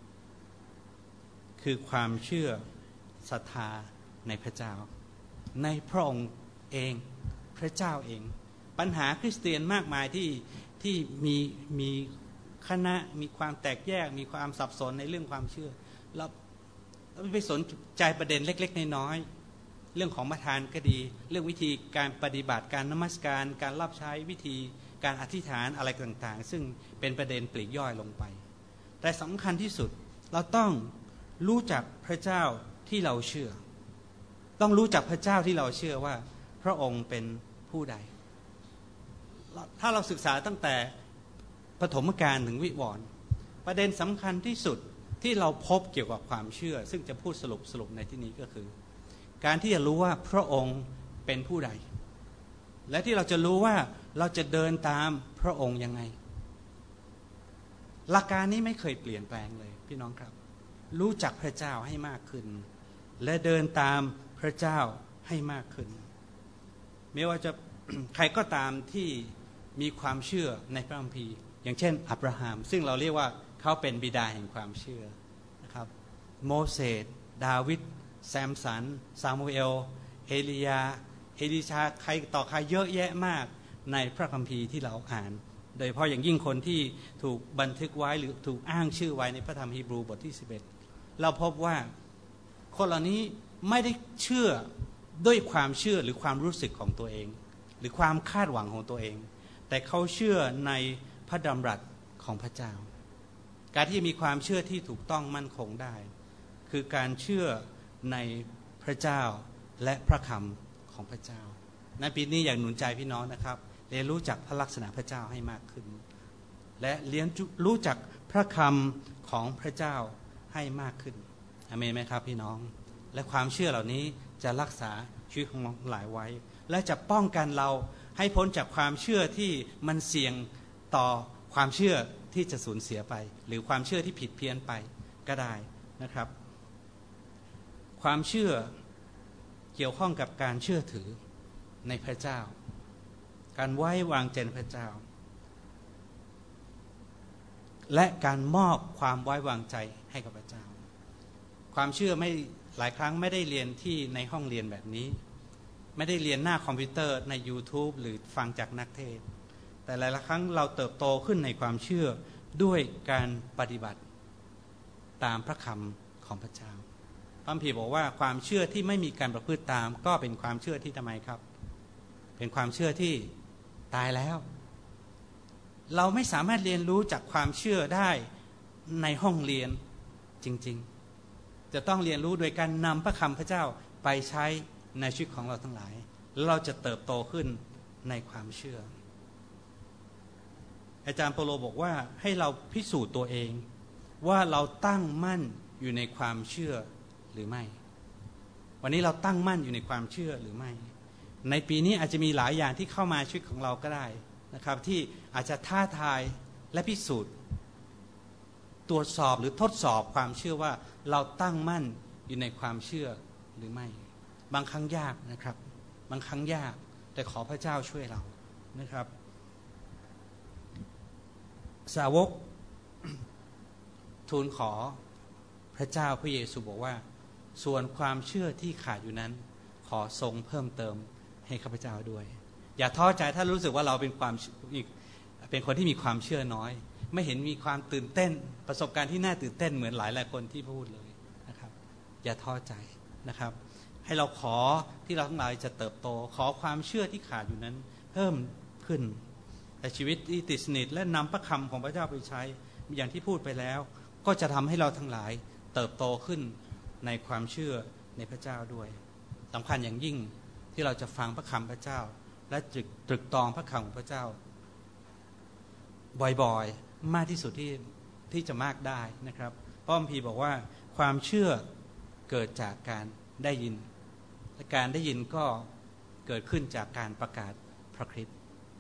คือความเชื่อศรัทธาในพระเจ้าในพระองค์เองพระเจ้าเองปัญหาคริสเตียนมากมายที่มีคณะมีความแตกแยกมีความสับสนในเรื่องความเชื่อเราไปสนใจประเด็นเล็กๆน้อยๆเรื่องของประทานก็ดีเรื่องวิธีการปฏิบัติการนมัสการการรับใช้วิธีการอธิษฐานอะไรต่างๆซึ่งเป็นประเด็นปลีกย่อยลงไปแต่สำคัญที่สุดเราต้องรู้จักพระเจ้าที่เราเชื่อต้องรู้จักพระเจ้าที่เราเชื่อว่าพระองค์เป็นผู้ใดถ้าเราศึกษาตั้งแต่ปฐมกาลถึงวิวรณ์ประเด็นสำคัญที่สุดที่เราพบเกี่ยวกับความเชื่อซึ่งจะพูดสรุปในที่นี้ก็คือการที่จะรู้ว่าพระองค์เป็นผู้ใดและที่เราจะรู้ว่าเราจะเดินตามพระองค์ยังไงหลักการนี้ไม่เคยเปลี่ยนแปลงเลยพี่น้องครับรู้จักพระเจ้าให้มากขึ้นและเดินตามพระเจ้าให้มากขึ้นไม่ว่าจะ ใครก็ตามที่มีความเชื่อในพระคัมภีร์อย่างเช่นอับราฮัมซึ่งเราเรียกว่าเขาเป็นบิดาแห่งความเชื่อนะครับโมเสสดาวิดแซมสันซามูเอลเอลียาเอลิชาใครต่อใครเยอะแยะมากในพระคัมภีร์ที่เราอ่านโดยเฉพาะอย่างยิ่งคนที่ถูกบันทึกไว้หรือถูกอ้างชื่อไว้ในพระธรรมฮีบรูบทที่11เราพบว่าคนเหล่านี้ไม่ได้เชื่อด้วยความเชื่อหรือความรู้สึกของตัวเองหรือความคาดหวังของตัวเองแต่เขาเชื่อในพระดำรัสของพระเจ้าการที่มีความเชื่อที่ถูกต้องมั่นคงได้คือการเชื่อในพระเจ้าและพระคำของพระเจ้าในปีนี้อยากหนุนใจพี่น้องนะครับเรียนรู้จักพระลักษณะพระเจ้าให้มากขึ้นและเรียนรู้จักพระคำของพระเจ้าให้มากขึ้นอาเมนไหมครับพี่น้องและความเชื่อเหล่านี้จะรักษาชีวิตของเราหลายไว้และจะป้องกันเราให้พ้นจากความเชื่อที่มันเสี่ยงต่อความเชื่อที่จะสูญเสียไปหรือความเชื่อที่ผิดเพี้ยนไปก็ได้นะครับความเชื่อเกี่ยวข้องกับการเชื่อถือในพระเจ้าการไว้วางใจในพระเจ้าและการมอบความไว้วางใจให้กับพระเจ้าความเชื่อไม่หลายครั้งไม่ได้เรียนที่ในห้องเรียนแบบนี้ไม่ได้เรียนหน้าคอมพิวเตอร์ใน YouTube หรือฟังจากนักเทศน์แต่หลายครั้งเราเติบโตขึ้นในความเชื่อด้วยการปฏิบัติตามพระคำของพระเจ้าพระคัมภีร์บอกว่าความเชื่อที่ไม่มีการประพฤติตามก็เป็นความเชื่อที่ทำไมครับเป็นความเชื่อที่ตายแล้วเราไม่สามารถเรียนรู้จากความเชื่อได้ในห้องเรียนจริงๆจะต้องเรียนรู้โดยการนำพระคำพระเจ้าไปใช้ในชีวิตของเราทั้งหลายแล้วเราจะเติบโตขึ้นในความเชื่ออาจารย์เปโลบอกว่าให้เราพิสูจน์ตัวเองว่าเราตั้งมั่นอยู่ในความเชื่อหรือไม่วันนี้เราตั้งมั่นอยู่ในความเชื่อหรือไม่ในปีนี้อาจจะมีหลายอย่างที่เข้ามาชีวิตของเราก็ได้นะครับที่อาจจะท้าทายและพิสูจน์ตรวจสอบหรือทดสอบความเชื่อว่าเราตั้งมั่นอยู่ในความเชื่อหรือไม่บางครั้งยากนะครับบางครั้งยากแต่ขอพระเจ้าช่วยเรานะครับสาวก ทูลขอพระเจ้าพระเยซูบอกว่าส่วนความเชื่อที่ขาดอยู่นั้นขอทรงเพิ่มเติมให้ข้าพเจ้าด้วยอย่าท้อใจถ้ารู้สึกว่าเราเป็นคนที่มีความเชื่อน้อยไม่เห็นมีความตื่นเต้นประสบการณ์ที่น่าตื่นเต้นเหมือนหลายคนที่พูดเลยนะครับอย่าท้อใจนะครับให้เราขอที่เราทั้งหลายจะเติบโตขอความเชื่อที่ขาดอยู่นั้นเพิ่มขึ้นแต่ชีวิตที่ติดสนิทและนำพระคำของพระเจ้าไปใช้อย่างที่พูดไปแล้วก็จะทำให้เราทั้งหลายเติบโตขึ้นในความเชื่อในพระเจ้าด้วยสำคัญอย่างยิ่งที่เราจะฟังพระคำพระเจ้าและตรึกตรองพระคำของพระเจ้าบ่อยๆมากที่สุดที่จะมากได้นะครับเพราะพระคัมภีร์บอกว่าความเชื่อเกิดจากการได้ยินและการได้ยินก็เกิดขึ้นจากการประกาศพระคริสต์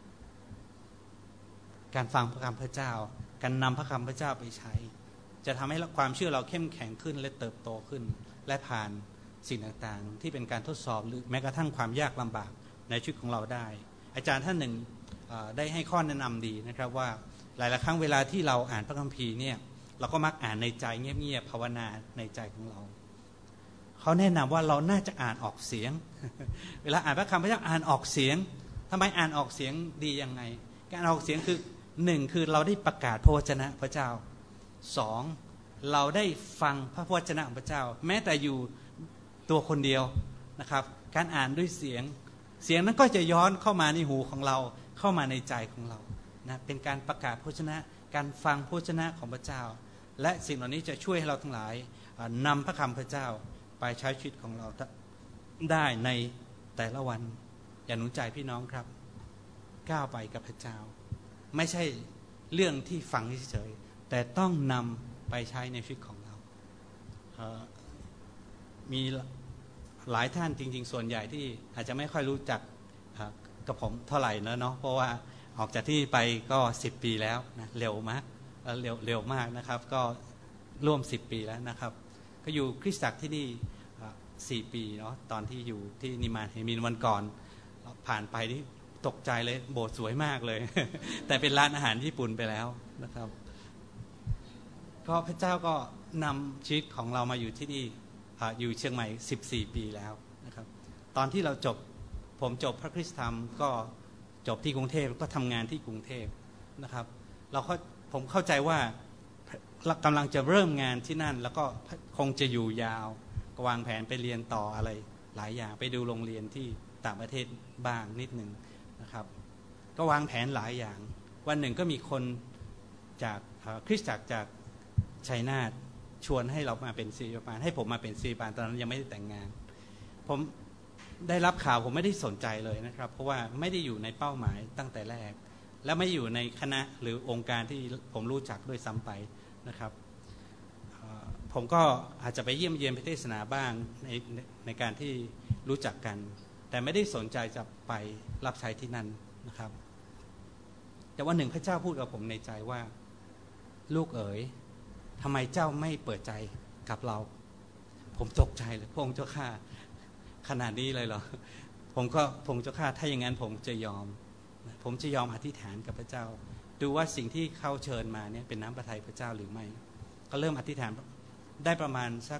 การฟังพระคำพระเจ้าการนำพระคำพระเจ้าไปใช้จะทำให้ความเชื่อเราเข้มแข็งขึ้นและเติบโตขึ้นและผ่านสิ่งต่างๆที่เป็นการทดสอบหรือแม้กระทั่งความยากลำบากในชีวิตของเราได้อาจารย์ท่านหนึ่งได้ให้ข้อแนะนำดีนะครับว่าหลายๆครั้งเวลาที่เราอ่านพระคัมภีร์เนี่ยเราก็มักอ่านในใจเงียบๆภาวนาในใจของเราเขาแนะนำว่าเราน่าจะอ่านออกเสียง เวลาอ่านพระคำพระเจ้าอ่านออกเสียงทำไมอ่านออกเสียงดียังไงการออกเสียงคือ1คือเราได้ประกาศพระวจนะพระเจ้า2เราได้ฟังพระวจนะของพระเจ้าแม้แต่อยู่ตัวคนเดียวนะครับการอ่านด้วยเสียงนั้นก็จะย้อนเข้ามาในหูของเราเข้ามาในใจของเรานะเป็นการประกาศพระวจนะการฟังพระวจนะของพระเจ้าและสิ่งเหล่านี้จะช่วยให้เราทั้งหลายนำพระคำพระเจ้าไปใช้ชีวิตของเราได้ในแต่ละวันอย่าหนุนใจพี่น้องครับก้าวไปกับพระเจ้าไม่ใช่เรื่องที่ฟังเฉยๆแต่ต้องนำไปใช้ในชีวิตของเรามีหลายท่านจริงๆส่วนใหญ่ที่อาจจะไม่ค่อยรู้จักกับผมเท่าไหร่นะเนาะเพราะว่าออกจากที่ไปก็10 ปีแล้วนะเร็วมากมากนะครับก็ร่วม10 ปีแล้วนะครับก็อยู่คริสตจักรที่นี่4 ปีเนาะตอนที่อยู่ที่นิมานเฮมินวันก่อนผ่านไปนี่ตกใจเลยโบสถ์สวยมากเลย แต่เป็นร้านอาหารญี่ปุ่นไปแล้วนะครับก็พระเจ้าก็นำชีวิตของเรามาอยู่ที่นี่อยู่เชียงใหม่14 ปีแล้วนะครับตอนที่เราผมจบพระคริสตธรรมก็จบที่กรุงเทพก็ทำงานที่กรุงเทพนะครับผมเข้าใจว่ากำลังจะเริ่มงานที่นั่นแล้วก็คงจะอยู่ยาวก็วางแผนไปเรียนต่ออะไรหลายอย่างไปดูโรงเรียนที่ต่างประเทศบ้างนิดหนึ่งนะครับก็วางแผนหลายอย่างวันหนึ่งก็มีคนจากคริสตจักรจากชัยนาทชวนให้เรามาเป็นศิษยาบาลให้ผมมาเป็นศิษยาบาลตอนนั้นยังไม่ได้แต่งงานผมได้รับข่าวผมไม่ได้สนใจเลยนะครับเพราะว่าไม่ได้อยู่ในเป้าหมายตั้งแต่แรกและไม่อยู่ในคณะหรือองค์การที่ผมรู้จักด้วยซ้ำไปนะครับผมก็อาจจะไปเยี่ยมเยียนไปเทศนาบ้างในการที่รู้จักกันแต่ไม่ได้สนใจจะไปรับใช้ที่นั่นนะครับแต่วันหนึ่งพระเจ้าพูดกับผมในใจว่าลูกเอ๋ยทำไมเจ้าไม่เปิดใจกับเราผมตกใจเลยพระองค์เจ้าข้าขนาดนี้เลยเหรอพระองค์เจ้าข้าถ้าอย่างนั้นผมจะยอมอธิษฐานกับพระเจ้าดูว่าสิ่งที่เขาเชิญมาเนี่ยเป็นน้ำพระทัยพระเจ้าหรือไม่ก็เริ่มอธิษฐานได้ประมาณสัก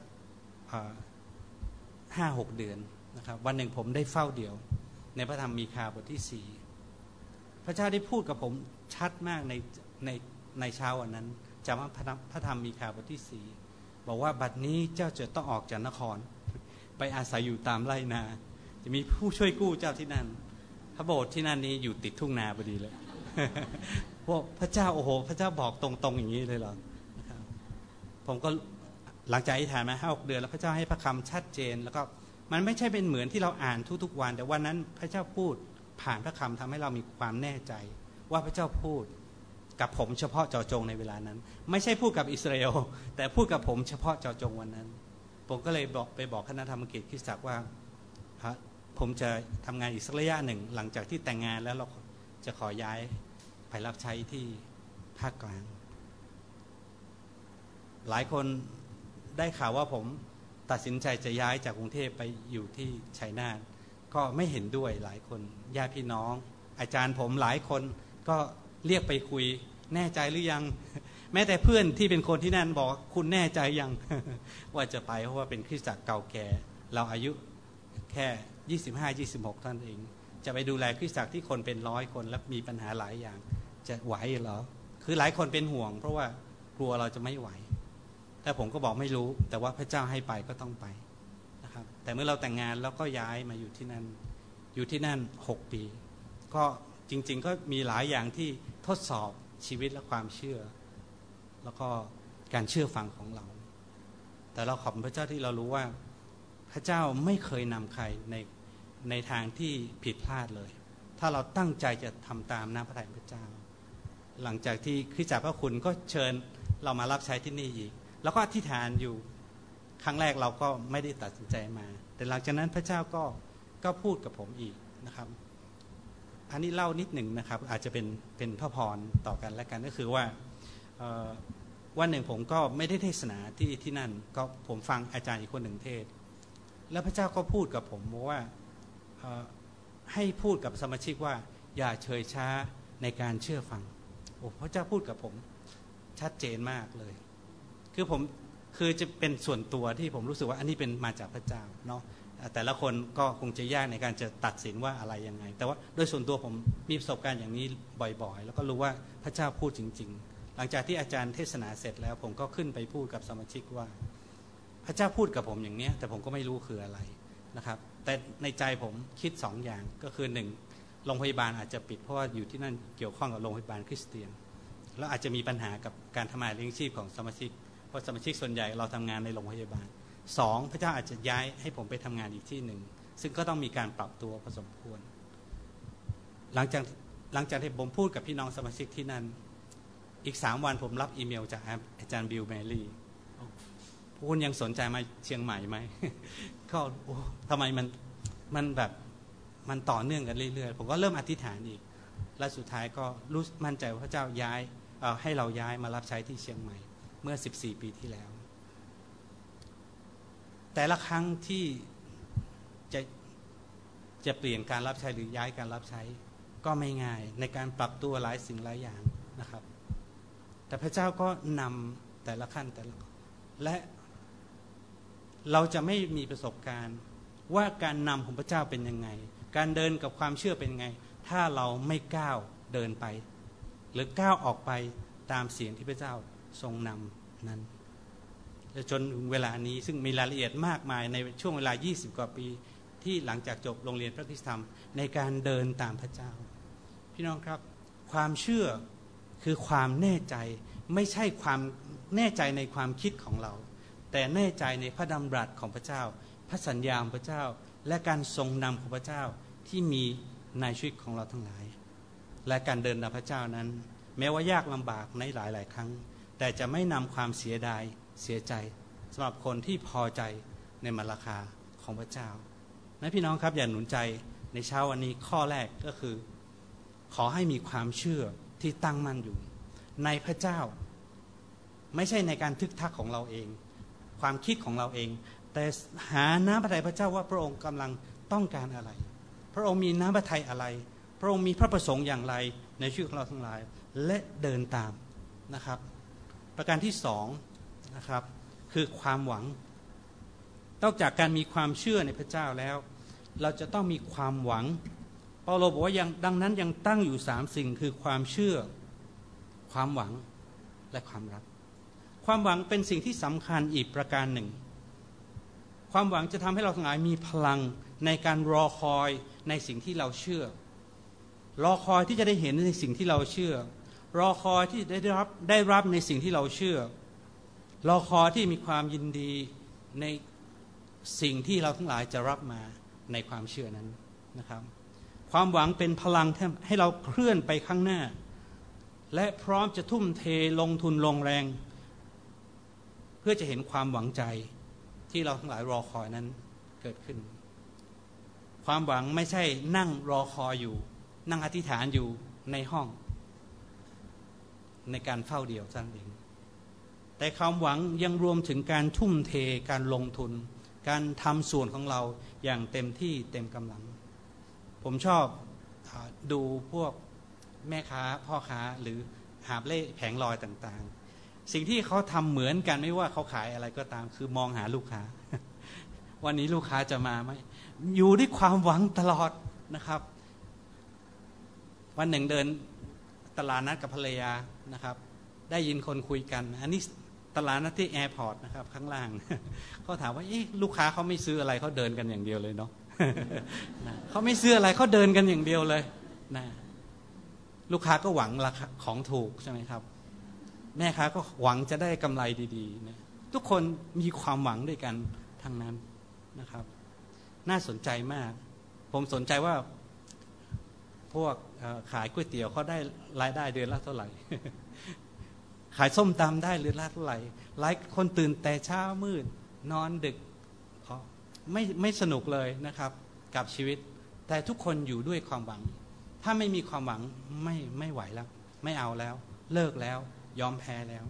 5-6 เดือนนะครับวันหนึ่งผมได้เฝ้าเดี่ยวในพระธรรมมีคาบทที่4พระเจ้าได้พูดกับผมชัดมากในเช้าวันนั้นจากพระธรรมมีคาบทที่4บอกว่าบัดนี้เจ้าจะต้องออกจากนครไปอาศัยอยู่ตามไร่นาจะมีผู้ช่วยกู้เจ้าที่นั่นพระโบสถ์ที่นั่นนี้อยู่ติดทุ่งนาพอดีเลย พระเจ้าโอ้โหพระเจ้าบอกตรงๆอย่างนี้เลยเหรอนะครับผมก็หลังจากอธิษฐานมา5-6 เดือนแล้วพระเจ้าให้พระคำชัดเจนแล้วก็มันไม่ใช่เป็นเหมือนที่เราอ่านทุกๆวันแต่วันนั้นพระเจ้าพูดผ่านพระคำทำให้เรามีความแน่ใจว่าพระเจ้าพูดกับผมเฉพาะเจาะจงในเวลานั้นไม่ใช่พูดกับอิสราเอลแต่พูดกับผมเฉพาะเจาะจงวันนั้นผมก็เลยไปบอกคณะธรรมกิจคริสตจักรว่าผมจะทำงานอีกสักระยะหนึ่งหลังจากที่แต่งงานแล้วเราจะขอย้ายไปรับใช้ที่ภาคกลางหลายคนได้ข่าวว่าผมตัดสินใจจะย้ายจากกรุงเทพไปอยู่ที่ชัยนาทก็ไม่เห็นด้วยหลายคนญาติพี่น้องอาจารย์ผมหลายคนก็เรียกไปคุยแน่ใจหรือยังแม้แต่เพื่อนที่เป็นคนที่นั่นบอกคุณแน่ใจยัง ว่าจะไปเพราะว่าเป็นคริสตจักรเก่าแก่เราอายุแค่25-26ท่านเองจะไปดูแลคริสตจักรที่คนเป็น100คนและมีปัญหาหลายอย่างจะไหวเหรอคือหลายคนเป็นห่วงเพราะว่ากลัวเราจะไม่ไหวแต่ผมก็บอกไม่รู้แต่ว่าพระเจ้าให้ไปก็ต้องไปนะครับแต่เมื่อเราแต่งงานแล้วก็ย้ายมาอยู่ที่นั่น6 ปีก็จริงๆก็มีหลายอย่างที่ทดสอบชีวิตและความเชื่อแล้วก็การเชื่อฟังของเราแต่เราขอบคุณพระเจ้าที่เรารู้ว่าพระเจ้าไม่เคยนำใครในทางที่ผิดพลาดเลยถ้าเราตั้งใจจะทำตามน้ำพระทัยพระเจ้าหลังจากที่คริสตจักรพระคุณก็เชิญเรามารับใช้ที่นี่อีกแล้วก็อธิษฐานอยู่ครั้งแรกเราก็ไม่ได้ตัดสินใจมาแต่หลังจากนั้นพระเจ้าก็พูดกับผมอีกนะครับอันนี้เล่านิดหนึ่งนะครับอาจจะเป็นพระพรต่อกันและกันก็คือว่าวันหนึ่งผมก็ไม่ได้เทศนาที่นั่นก็ผมฟังอาจารย์อีกคนหนึ่งเทศแล้วพระเจ้าก็พูดกับผมว่าให้พูดกับสมาชิกว่าอย่าเฉยช้าในการเชื่อฟังโอ้พระเจ้าพูดกับผมชัดเจนมากเลยคือจะเป็นส่วนตัวที่ผมรู้สึกว่าอันนี้เป็นมาจากพระเจ้าเนาะแต่ละคนก็คงจะยากในการจะตัดสินว่าอะไรยังไงแต่ว่าโดยส่วนตัวผมมีประสบการณ์อย่างนี้บ่อยๆแล้วก็รู้ว่าพระเจ้าพูดจริงๆหลังจากที่อาจารย์เทศนาเสร็จแล้วผมก็ขึ้นไปพูดกับสมาชิกว่าพระเจ้าพูดกับผมอย่างนี้แต่ผมก็ไม่รู้คืออะไรนะครับแต่ในใจผมคิด2 อย่างก็คือ1โรงพยาบาลอาจจะปิดเพราะว่าอยู่ที่นั่นเกี่ยวข้องกับโรงพยาบาลคริสเตียนแล้วอาจจะมีปัญหากับการทำงานเลี้ยงชีพของสมาชิกเพราะสมาชิกส่วนใหญ่เราทำงานในโรงพยาบาล2พระเจ้าอาจจะย้ายให้ผมไปทำงานอีกที่หนึ่งซึ่งก็ต้องมีการปรับตัวพอสมควรหลังจากที่ผมพูดกับพี่น้องสมาชิกที่นั่นอีก3 วันผมรับอีเมลจากอาจารย์บิลแมรี่คุณยังสนใจมาเชียงใหม่ไหม ก็ทำไมมันแบบมันต่อเนื่องกันเรื่อยๆผมก็เริ่มอธิษฐานอีกและสุดท้ายก็รู้มั่นใจว่าพระเจ้าย้ายให้เราย้ายมารับใช้ที่เชียงใหม่เมื่อ14 ปีที่แล้วแต่ละครั้งที่จะเปลี่ยนการรับใช้หรือย้ายการรับใช้ก็ไม่ง่ายในการปรับตัวหลายสิ่งหลายอย่างนะครับแต่พระเจ้าก็นำแต่ละขั้นและเราจะไม่มีประสบการณ์ว่าการนำของพระเจ้าเป็นยังไงการเดินกับความเชื่อเป็นยังไงถ้าเราไม่ก้าวเดินไปหรือก้าวออกไปตามเสียงที่พระเจ้าทรงนำนั้นจนถึงเวลานี้ซึ่งมีรายละเอียดมากมายในช่วงเวลา20 กว่าปีที่หลังจากจบโรงเรียนพระคริสตธรรมในการเดินตามพระเจ้าพี่น้องครับความเชื่อคือความแน่ใจไม่ใช่ความแน่ใจในความคิดของเราแต่แน่ใจในพระดำรัสของพระเจ้าพระสัญญาของพระเจ้าและการทรงนำของพระเจ้าที่มีในชีวิตของเราทั้งหลายและการเดินตามพระเจ้านั้นแม้ว่ายากลำบากในหลายๆครั้งแต่จะไม่นำความเสียดายเสียใจสำหรับคนที่พอใจในมรรคาของพระเจ้านะพี่น้องครับอย่าหนุนใจในเช้าวันนี้ข้อแรกก็คือขอให้มีความเชื่อที่ตั้งมั่นอยู่ในพระเจ้าไม่ใช่ในการทึกทักของเราเองความคิดของเราเองแต่หาน้ำพระทัยพระเจ้าว่าพระองค์กำลังต้องการอะไรพระองค์มีน้ำพระทัยอะไรพระองค์มีพระประสงค์อย่างไรในชีวิตของเราทั้งหลายและเดินตามนะครับประการที่2นะครับคือความหวังนอกจากการมีความเชื่อในพระเจ้าแล้วเราจะต้องมีความหวังเปาโลบอกว่าดังนั้นยังตั้งอยู่3 สิ่งคือความเชื่อความหวังและความรักความหวังเป็นสิ่งที่สำคัญอีกประการหนึ่งความหวังจะทำให้เราทั้งหลายมีพลังในการรอคอยในสิ่งที่เราเชื่อรอคอยที่จะได้เห็นในสิ่งที่เราเชื่อรอคอยที่ได้รับในสิ่งที่เราเชื่อรอคอยที่มีความยินดีในสิ่งที่เราทั้งหลายจะรับมาในความเชื่อนั้นนะครับความหวังเป็นพลังให้เราเคลื่อนไปข้างหน้าและพร้อมจะทุ่มเทลงทุนลงแรงเพื่อจะเห็นความหวังใจที่เราทั้งหลายรอคอยนั้นเกิดขึ้นความหวังไม่ใช่นั่งรอคอยอยู่นั่งอธิษฐานอยู่ในห้องในการเฝ้าเดี่ยวนั่นเองแต่ความหวังยังรวมถึงการทุ่มเทการลงทุนการทำส่วนของเราอย่างเต็มที่เต็มกำลังผมชอบดูพวกแม่ค้าพ่อค้าหรือหาบเล่แผงลอยต่างๆสิ่งที่เขาทำเหมือนกันไม่ว่าเขาขายอะไรก็ตามคือมองหาลูกค้า วันนี้ลูกค้าจะมาไหมอยู่ด้วยความหวังตลอดนะครับวันหนึ่งเดินตลาดนัดกับภรรยานะครับได้ยินคนคุยกันอันนี้ตลาดนัดที่แอร์พอร์ตนะครับข้างล่างเขาถามว่าลูกค้าเขาไม่ซื้ออะไรเขาเดินกันอย่างเดียวเลยเนาะ เขาไม่ซื้ออะไรเขาเดินกันอย่างเดียวเลยนะลูกค้าก็หวังราคาของถูกใช่ไหมครับแม่ค้าก็หวังจะได้กำไรดีๆนะทุกคนมีความหวังด้วยกันทั้งนั้นนะครับน่าสนใจมากผมสนใจว่าพวกขายก๋วยเตี๋ยวเขาได้รายได้เดือนละเท่าไหร่ ขายส้มตำได้เดือนละเท่าไหร่หลายคนตื่นแต่เช้ามืดนอนดึกไม่สนุกเลยนะครับกับชีวิตแต่ทุกคนอยู่ด้วยความหวังถ้าไม่มีความหวังไม่ไหวแล้วไม่เอาแล้วเลิกแล้วยอมแพ้แล้ว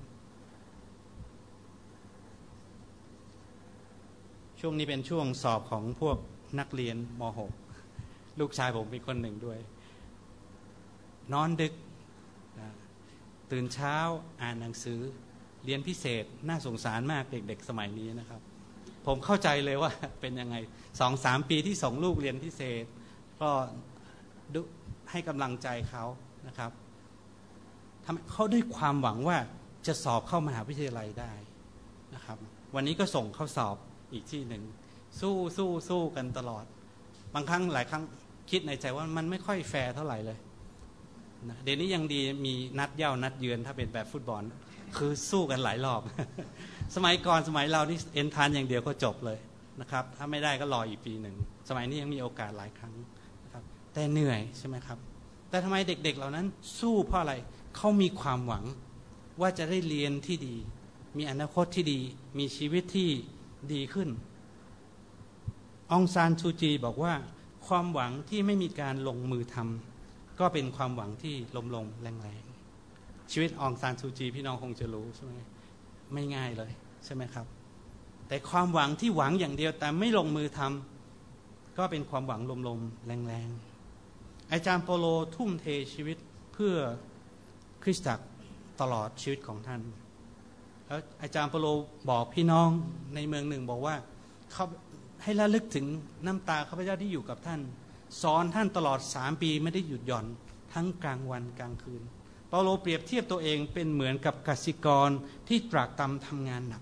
ช่วงนี้เป็นช่วงสอบของพวกนักเรียนม.6 ลูกชายผมเป็นคนหนึ่งด้วยนอนดึกตื่นเช้าอ่านหนังสือเรียนพิเศษน่าสงสารมากเด็กๆสมัยนี้นะครับผมเข้าใจเลยว่าเป็นยังไง 2-3 ปีที่ส่งลูกเรียนพิเศษก็ให้กำลังใจเขานะครับทำเขาด้วยความหวังว่าจะสอบเข้ามหาวิทยาลัยได้นะครับวันนี้ก็ส่งเข้าสอบอีกที่หนึ่งสู้กันตลอดบางครั้งหลายครั้งคิดในใจว่ามันไม่ค่อยแฟร์เท่าไหร่เลยนะเดี๋ยวนี้ยังดีมีนัดเย้านัดเยือนถ้าเป็นแบบฟุตบอลคือสู้กันหลายรอบ สมัยก่อนสมัยเรานี่เอ็นทานอย่างเดียวก็จบเลยนะครับถ้าไม่ได้ก็รออีกปีหนึ่งสมัยนี้ยังมีโอกาสหลายครั้งนะครับแต่เหนื่อยใช่ไหมครับแต่ทำไมเด็กๆเหล่านั้นสู้เพราะอะไรเขามีความหวังว่าจะได้เรียนที่ดีมีอนาคตที่ดีมีชีวิตที่ดีขึ้นองซานซูจีบอกว่าความหวังที่ไม่มีการลงมือทำก็เป็นความหวังที่ล้มๆแรงๆชีวิตองซานซูจีพี่น้องคงจะรู้ใช่ไหมไม่ง่ายเลยใช่ไหมครับแต่ความหวังที่หวังอย่างเดียวแต่ไม่ลงมือทำก็เป็นความหวังลมๆแรงๆอาจารย์เปโลทุ่มเทชีวิตเพื่อคริสตจักรตลอดชีวิตของท่านแล้วอาจารย์เปโลบอกพี่น้องในเมืองหนึ่งบอกว่าเขาให้ระลึกถึงน้ำตาข้าพเจ้าที่อยู่กับท่านสอนท่านตลอด3 ปีไม่ได้หยุดหย่อนทั้งกลางวันกลางคืนเปาโลเปรียบเทียบตัวเองเป็นเหมือนกับกสิกรที่ตรากตรำทำงานหนัก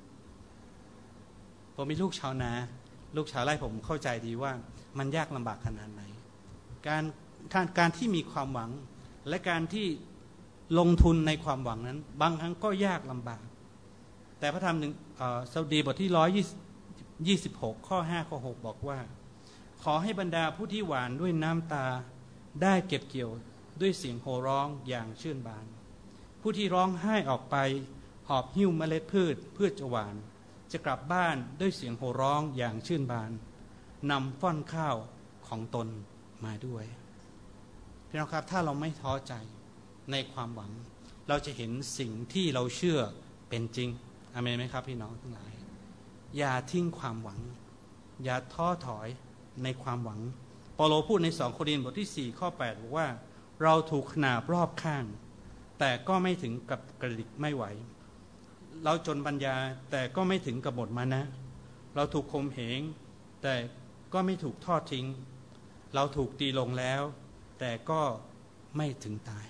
ผมมีลูกชาวนาลูกชาวไร่ผมเข้าใจดีว่ามันยากลำบากขนาดไหนการที่มีความหวังและการที่ลงทุนในความหวังนั้นบางครั้งก็ยากลำบากแต่พระธรรมสดุดีบทที่126ข้อ5ข้อ6บอกว่าขอให้บรรดาผู้ที่หวานด้วยน้ำตาได้เก็บเกี่ยวด้วยเสียงโห่ร้องอย่างชื่นบานผู้ที่ร้องไห้ออกไปหอบหิ้วเมล็ดพืชเพื่อจะหวานจะกลับบ้านด้วยเสียงโห่ร้องอย่างชื่นบานนำฟ่อนข้าวของตนมาด้วยพี่น้องครับถ้าเราไม่ท้อใจในความหวังเราจะเห็นสิ่งที่เราเชื่อเป็นจริงอาเมนไหมครับพี่น้องทั้งหลายอย่าทิ้งความหวังอย่าท้อถอยในความหวังเปาโลพูดใน2 โครินธ์บทที่4ข้อ8บอกว่าเราถูกขนาบรอบข้างแต่ก็ไม่ถึงกับกระดิกไม่ไหวเราจนปัญญาแต่ก็ไม่ถึงกับหมดมานะเราถูกข่มเหงแต่ก็ไม่ถูกทอดทิ้งเราถูกตีลงแล้วแต่ก็ไม่ถึงตาย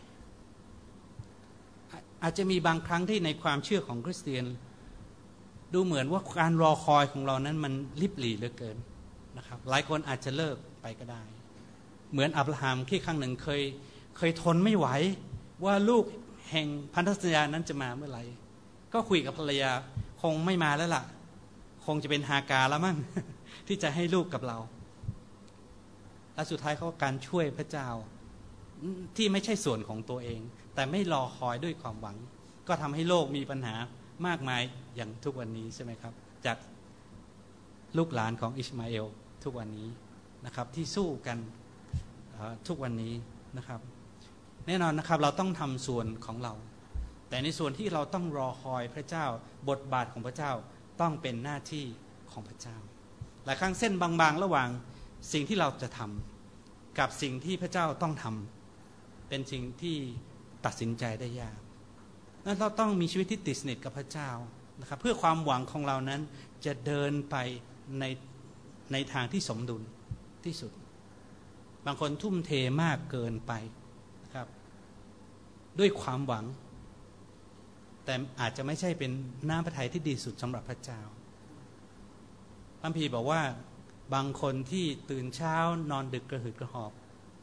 อาจจะมีบางครั้งที่ในความเชื่อของคริสเตียนดูเหมือนว่าการรอคอยของเรานั้นมันลิบหลี่เหลือเกินนะครับหลายคนอาจจะเลิกไปก็ได้เหมือนอับราฮัมที่ครั้งหนึ่งเคยทนไม่ไหวว่าลูกแห่งพันธสัญญานั้นจะมาเมื่อไหร่ก็คุยกับภรรยาคงไม่มาแล้วล่ะคงจะเป็นฮากาแล้วมั้ง ที่จะให้ลูกกับเราและสุดท้ายเขาการช่วยพระเจ้าที่ไม่ใช่ส่วนของตัวเองแต่ไม่รอคอยด้วยความหวังก็ทำให้โลกมีปัญหามากมายอย่างทุกวันนี้ใช่ไหมครับจากลูกหลานของอิชมาเอลทุกวันนี้นะครับที่สู้กันทุกวันนี้นะครับแน่นอนนะครับเราต้องทำส่วนของเราแต่ในส่วนที่เราต้องรอคอยพระเจ้าบทบาทของพระเจ้าต้องเป็นหน้าที่ของพระเจ้าหลายครั้งเส้นบางๆระหว่างสิ่งที่เราจะทำกับสิ่งที่พระเจ้าต้องทำเป็นสิ่งที่ตัดสินใจได้ยากนั้นเราต้องมีชีวิตที่ติดสนิทกับพระเจ้านะครับเพื่อความหวังของเรานั้นจะเดินไปในทางที่สมดุลที่สุดบางคนทุ่มเทมากเกินไปนะครับด้วยความหวังแต่อาจจะไม่ใช่เป็นน้ำพระทัยที่ดีสุดสำหรับพระเจ้าพระคัมภีร์บอกว่าบางคนที่ตื่นเช้านอนดึกกระหืดกระหอบ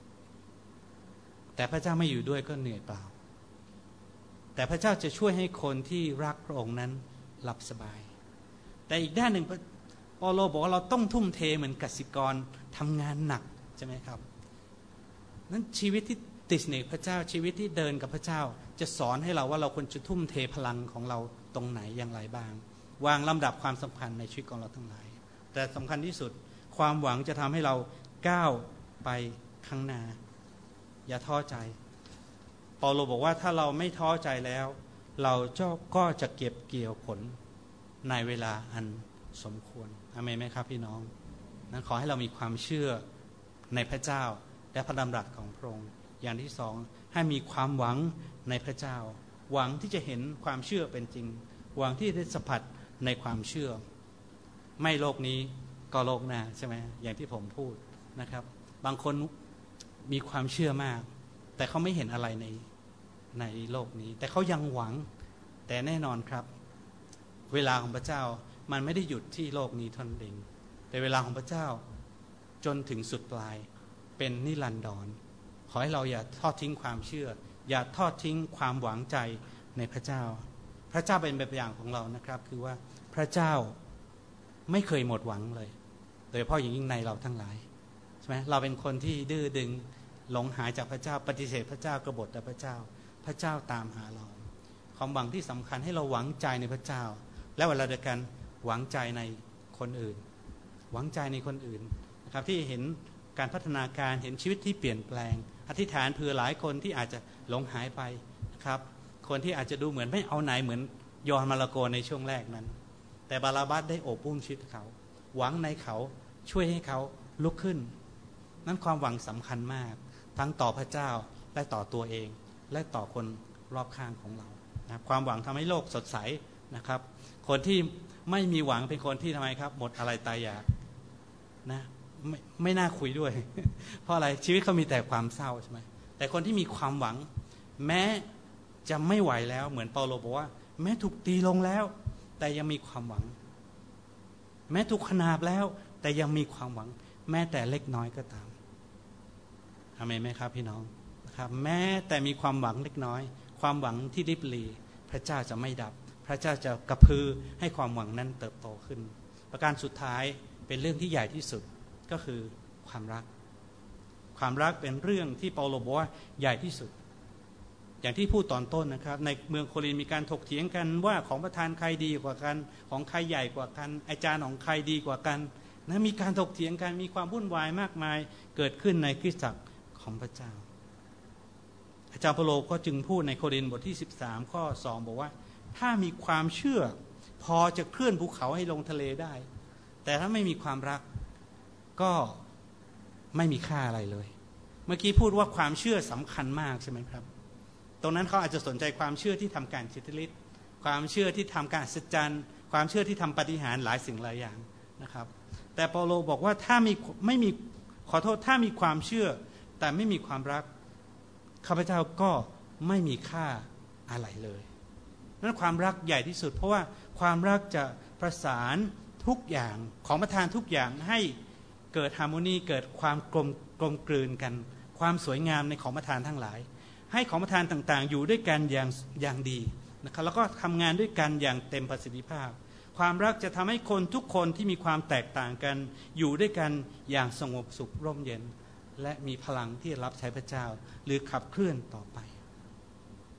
แต่พระเจ้าไม่อยู่ด้วยก็เหนื่อยเปล่าแต่พระเจ้าจะช่วยให้คนที่รักพระองค์นั้นหลับสบายแต่อีกด้านหนึ่งเปาโลบอกว่าเราต้องทุ่มเทเหมือนกสิกรทำงานหนักใช่ไหมครับนั้นชีวิตที่ติดสนิทพระเจ้าชีวิตที่เดินกับพระเจ้าจะสอนให้เราว่าเราควรจะทุ่มเทพลังของเราตรงไหนอย่างไรบ้างวางลำดับความสำคัญในชีวิตของเราทั้งหลายแต่สำคัญที่สุดความหวังจะทำให้เราก้าวไปข้างหน้าอย่าท้อใจเปาโลบอกว่าถ้าเราไม่ท้อใจแล้วเราก็จะเก็บเกี่ยวผลในเวลาอันสมควรอาเมนไหมครับพี่น้องนั้นขอให้เรามีความเชื่อในพระเจ้าและพระดำรัสของพระองค์อย่างที่สองให้มีความหวังในพระเจ้าหวังที่จะเห็นความเชื่อเป็นจริงหวังที่จะสัมผัสในความเชื่อไม่โลกนี้ก็โลกหน้าใช่ไหมอย่างที่ผมพูดนะครับบางคนมีความเชื่อมากแต่เขาไม่เห็นอะไรในโลกนี้แต่เขายังหวังแต่แน่นอนครับเวลาของพระเจ้ามันไม่ได้หยุดที่โลกนี้เท่านั้นเองแต่เวลาของพระเจ้าจนถึงสุดปลายเป็นนิรันดรขอให้เราอย่าทอดทิ้งความเชื่ออย่าทอดทิ้งความหวังใจในพระเจ้าพระเจ้าเป็นแบบอย่างของเรานะครับคือว่าพระเจ้าไม่เคยหมดหวังเลยโดยเฉพาะอย่างยิ่งในเราทั้งหลายใช่ไหมเราเป็นคนที่ดื้อดึงหลงหายจากพระเจ้าปฏิเสธพระเจ้ากบฏต่อพระเจ้าพระเจ้าตามหาเราความหวังที่สำคัญให้เราหวังใจในพระเจ้าและเวลาเดียวกันหวังใจในคนอื่นหวังใจในคนอื่นนะครับที่เห็นการพัฒนาการเห็นชีวิตที่เปลี่ยนแปลงอธิษฐานเผื่อหลายคนที่อาจจะหลงหายไปนะครับคนที่อาจจะดูเหมือนไม่เอาไหนเหมือนยอห์นมาระโกในช่วงแรกนั้นแต่บาราบัสได้โอบอุ้มชีวิตเขาหวังในเขาช่วยให้เขาลุกขึ้นนั้นความหวังสำคัญมากทั้งต่อพระเจ้าและต่อตัวเองและต่อคนรอบข้างของเรานะความหวังทำให้โลกสดใสนะครับคนที่ไม่มีหวังเป็นคนที่ทำไมครับหมดอะไรตายอยากนะไม่น่าคุยด้วย เพราะอะไรชีวิตเขามีแต่ความเศร้าใช่ไหมแต่คนที่มีความหวังแม้จะไม่ไหวแล้วเหมือนเปาโลบอกว่าแม้ถูกตีลงแล้วแต่ยังมีความหวังแม้ถูกขนาบแล้วแต่ยังมีความหวังแม้แต่เล็กน้อยก็ตามอาเมนไหมครับพี่น้องนะครับแม้แต่มีความหวังเล็กน้อยความหวังที่ริบหรี่พระเจ้าจะไม่ดับพระเจ้าจะกระพือให้ความหวังนั้นเติบโตขึ้นประการสุดท้ายเป็นเรื่องที่ใหญ่ที่สุดก็คือความรักความรักเป็นเรื่องที่เปาโลบอกว่าใหญ่ที่สุดอย่างที่พูดตอนต้นนะครับในเมืองโครินธ์มีการถกเถียงกันว่าของประธานใครดีกว่ากันของใครใหญ่กว่ากันอาจารย์ของใครดีกว่ากันนะมีการถกเถียงกันมีความวุ่นวายมากมายเกิดขึ้นในคริสตจักรของพระเจ้าอาจารย์เปาโลก็จึงพูดในโครินธ์บทที่13ข้อ2บอกว่าถ้ามีความเชื่อพอจะเคลื่อนภูเขาให้ลงทะเลได้แต่ถ้าไม่มีความรักก็ไม่มีค่าอะไรเลยเมื่อกี้พูดว่าความเชื่อสำคัญมากใช่ไหมครับตรงนั้นเขาอาจจะสนใจความเชื่อที่ทำการอิทธิฤทธิ์ความเชื่อที่ทำการอัศจรรย์ความเชื่อที่ทำปาฏิหาริย์หลายสิ่งหลายอย่างนะครับแต่เปาโลบอกว่าถ้าถ้ามีความเชื่อแต่ไม่มีความรักข้าพเจ้าก็ไม่มีค่าอะไรเลยนั้นความรักใหญ่ที่สุดเพราะว่าความรักจะประสานทุกอย่างของประทานทุกอย่างให้เกิดฮาร์โมนีเกิดความกลมกลืนกันความสวยงามในของประทานทั้งหลายให้ของประทานต่างๆอยู่ด้วยกันอย่างดีนะครับแล้วก็ทำงานด้วยกันอย่างเต็มประสิทธิภาพความรักจะทำให้คนทุกคนที่มีความแตกต่างกันอยู่ด้วยกันอย่างสงบสุขร่มเย็นและมีพลังที่รับใช้พระเจ้าหรือขับเคลื่อนต่อไป